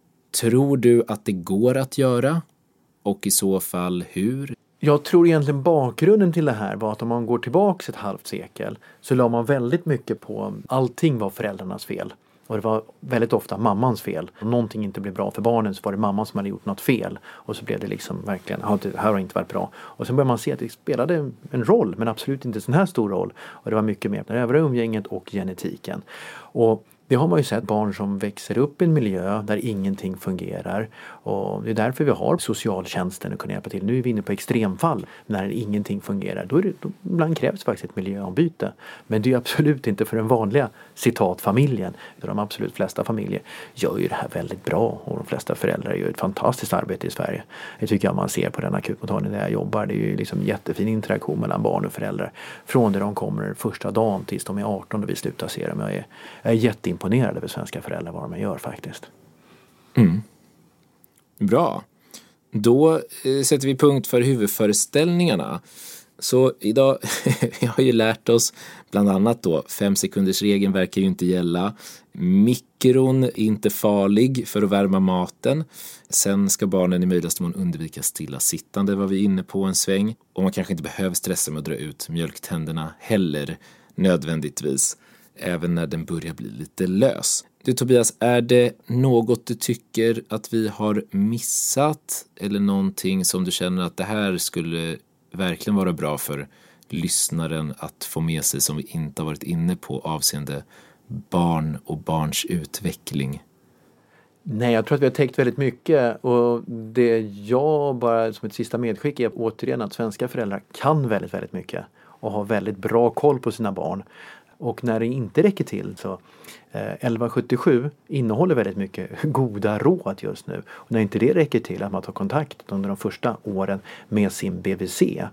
Tror du att det går att göra? Och i så fall hur? Jag tror egentligen bakgrunden till det här var att om man går tillbaka ett halvt sekel så la man väldigt mycket på allting var föräldrarnas fel. Och det var väldigt ofta mammans fel. Om någonting inte blev bra för barnen så var det mamman som hade gjort något fel. Och så blev det liksom verkligen, det här har inte varit bra. Och sen började man se att det spelade en roll, men absolut inte en sån här stor roll. Och det var mycket mer det övriga umgänget och genetiken. Och det har man ju sett, barn som växer upp i en miljö där ingenting fungerar. Och det är därför vi har socialtjänsten att kunna hjälpa till. Nu är vi inne på extremfall när ingenting fungerar. Då, är det, då ibland krävs faktiskt ett miljöombyte. Men det är absolut inte för den vanliga citatfamiljen. De absolut flesta familjer gör ju det här väldigt bra. Och de flesta föräldrar gör ett fantastiskt arbete i Sverige. Det tycker jag man ser på den akutmottagning där jag jobbar. Det är ju liksom jättefin interaktion mellan barn och föräldrar. Från där de kommer första dagen tills de är arton och vi slutar se dem. Jag är, jag är jätteimponerad över svenska föräldrar vad de gör faktiskt. Mm. Bra. Då eh, sätter vi punkt för huvudföreställningarna. Så idag vi har ju lärt oss bland annat då fem sekunders regeln verkar ju inte gälla. Mikron är inte farlig för att värma maten. Sen ska barnen i möjligaste mån undvika stillasittande, var vi inne på en sväng. Och man kanske inte behöver stressa med att dra ut mjölktänderna heller nödvändigtvis. Även när den börjar bli lite lös. Du Tobias, är det något du tycker att vi har missat? Eller någonting som du känner att det här skulle verkligen vara bra för lyssnaren att få med sig som vi inte har varit inne på avseende barn och barns utveckling? Nej, jag tror att vi har täckt väldigt mycket och det jag bara som ett sista medskick är återigen att svenska föräldrar kan väldigt, väldigt mycket och har väldigt bra koll på sina barn. Och när det inte räcker till så eh, elva sjuttiosju innehåller väldigt mycket goda råd just nu. Och när inte det räcker till att man tar kontakt under de första åren med sin B V C.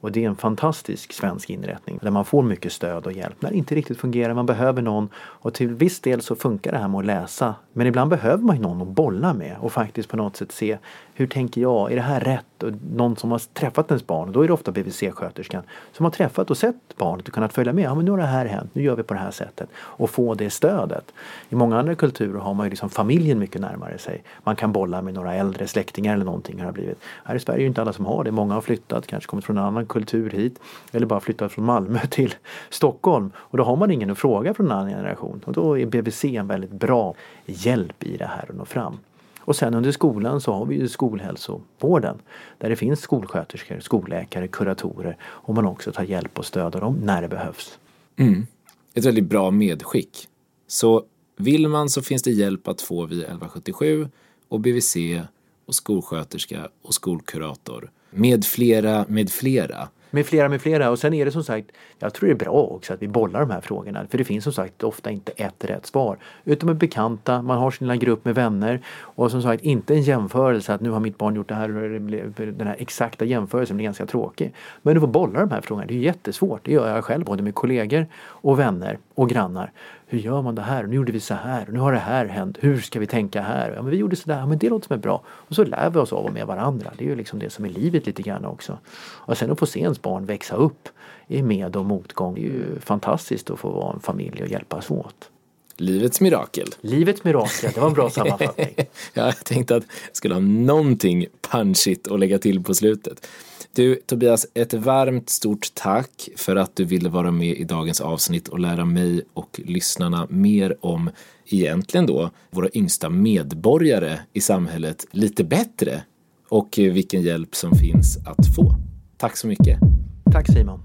Och det är en fantastisk svensk inrättning där man får mycket stöd och hjälp när det inte riktigt fungerar. Man behöver någon, och till viss del så funkar det här med att läsa. Men ibland behöver man ju någon att bolla med och faktiskt på något sätt se hur tänker jag, är det här rätt? Och någon som har träffat ens barn, då är det ofta B V C-sköterskan som har träffat och sett barnet och kunnat följa med. Ja, men nu har det här hänt, nu gör vi på det här sättet. Och få det stödet. I många andra kulturer har man ju liksom familjen mycket närmare sig. Man kan bolla med några äldre släktingar eller någonting har det blivit. Här i Sverige är ju inte alla som har det. Många har flyttat, kanske kommit från en annan kultur hit. Eller bara flyttat från Malmö till Stockholm. Och då har man ingen att fråga från en annan generation. Och då är B V C en väldigt bra hjälp i det här att nå fram. Och sen under skolan så har vi ju skolhälsovården. Där det finns skolsköterskor, skolläkare, kuratorer. Och man också tar hjälp och stöder dem när det behövs. Mm. Ett väldigt bra medskick. Så vill man så finns det hjälp att få via elva sjuttiosju och B V C och skolsköterska och skolkurator. Med flera, med flera. Med flera, med flera. Och sen är det som sagt, jag tror det är bra också att vi bollar de här frågorna. För det finns som sagt ofta inte ett rätt svar. Utan med bekanta, man har sin lilla grupp med vänner. Och som sagt, inte en jämförelse att nu har mitt barn gjort det här. Och den här exakta jämförelsen blir ganska tråkig. Men du får bolla de här frågorna, det är jättesvårt. Det gör jag själv, både med kollegor och vänner och grannar. Hur gör man det här? Nu gjorde vi så här. Nu har det här hänt. Hur ska vi tänka här? Ja, men vi gjorde så där. Ja, men det låter som är bra. Och så lär vi oss av och med varandra. Det är ju liksom det som är livet lite grann också. Och sen att få se ens barn växa upp i med- och motgång. Det är ju fantastiskt att få vara en familj och hjälpas åt. Livets mirakel. Livets mirakel, det var en bra sammanfattning. Ja, jag tänkte att jag skulle ha någonting punchigt att lägga till på slutet. Du, Tobias, ett varmt stort tack för att du ville vara med i dagens avsnitt och lära mig och lyssnarna mer om, egentligen då, våra yngsta medborgare i samhället lite bättre och vilken hjälp som finns att få. Tack så mycket. Tack Simon.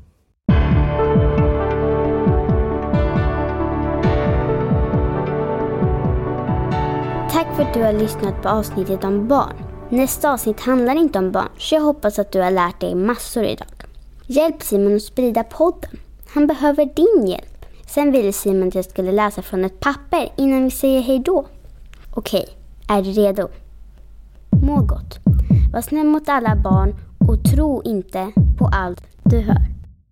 Tack för att du har lyssnat på avsnittet om barn. Nästa avsnitt handlar inte om barn, så jag hoppas att du har lärt dig massor idag. Hjälp Simon att sprida podden. Han behöver din hjälp. Sen ville Simon att jag skulle läsa från ett papper innan vi säger hej då. Okej, är du redo? Må gott. Var snäll mot alla barn och tro inte på allt du hör.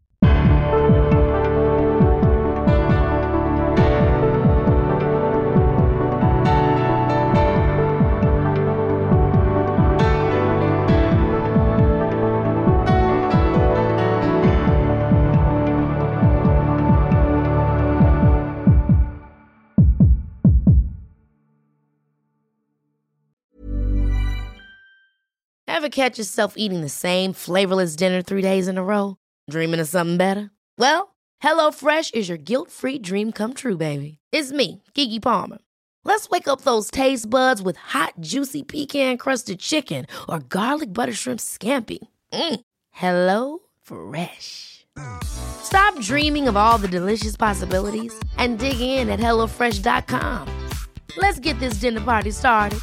Ever catch yourself eating the same flavorless dinner three days in a row? Dreaming of something better? Well, HelloFresh is your guilt-free dream come true, baby. It's me, Keke Palmer. Let's wake up those taste buds with hot, juicy pecan-crusted chicken or garlic butter shrimp scampi. Mm. Hello Fresh. Stop dreaming of all the delicious possibilities and dig in at hello fresh dot com. Let's get this dinner party started.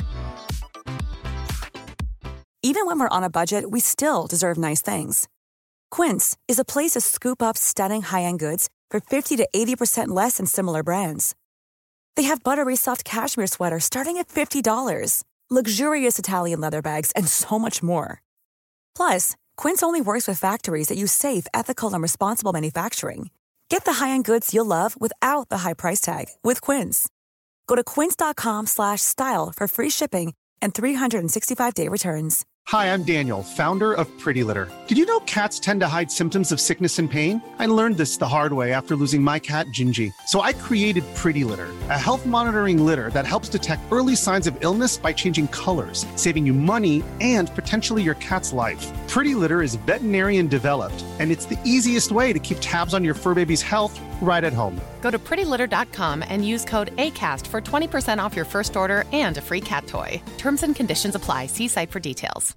Even when we're on a budget, we still deserve nice things. Quince is a place to scoop up stunning high-end goods for fifty to eighty percent less than similar brands. They have buttery soft cashmere sweaters starting at fifty dollars, luxurious Italian leather bags, and so much more. Plus, Quince only works with factories that use safe, ethical, and responsible manufacturing. Get the high-end goods you'll love without the high price tag with Quince. Go to quince dot com slash style for free shipping and three sixty-five day returns. Hi, I'm Daniel, founder of Pretty Litter. Did you know cats tend to hide symptoms of sickness and pain? I learned this the hard way after losing my cat, Gingy. So I created Pretty Litter, a health monitoring litter that helps detect early signs of illness by changing colors, saving you money and potentially your cat's life. Pretty Litter is veterinarian developed, and it's the easiest way to keep tabs on your fur baby's health right at home. Go to pretty litter dot com and use code ACAST for twenty percent off your first order and a free cat toy. Terms and conditions apply. See site for details.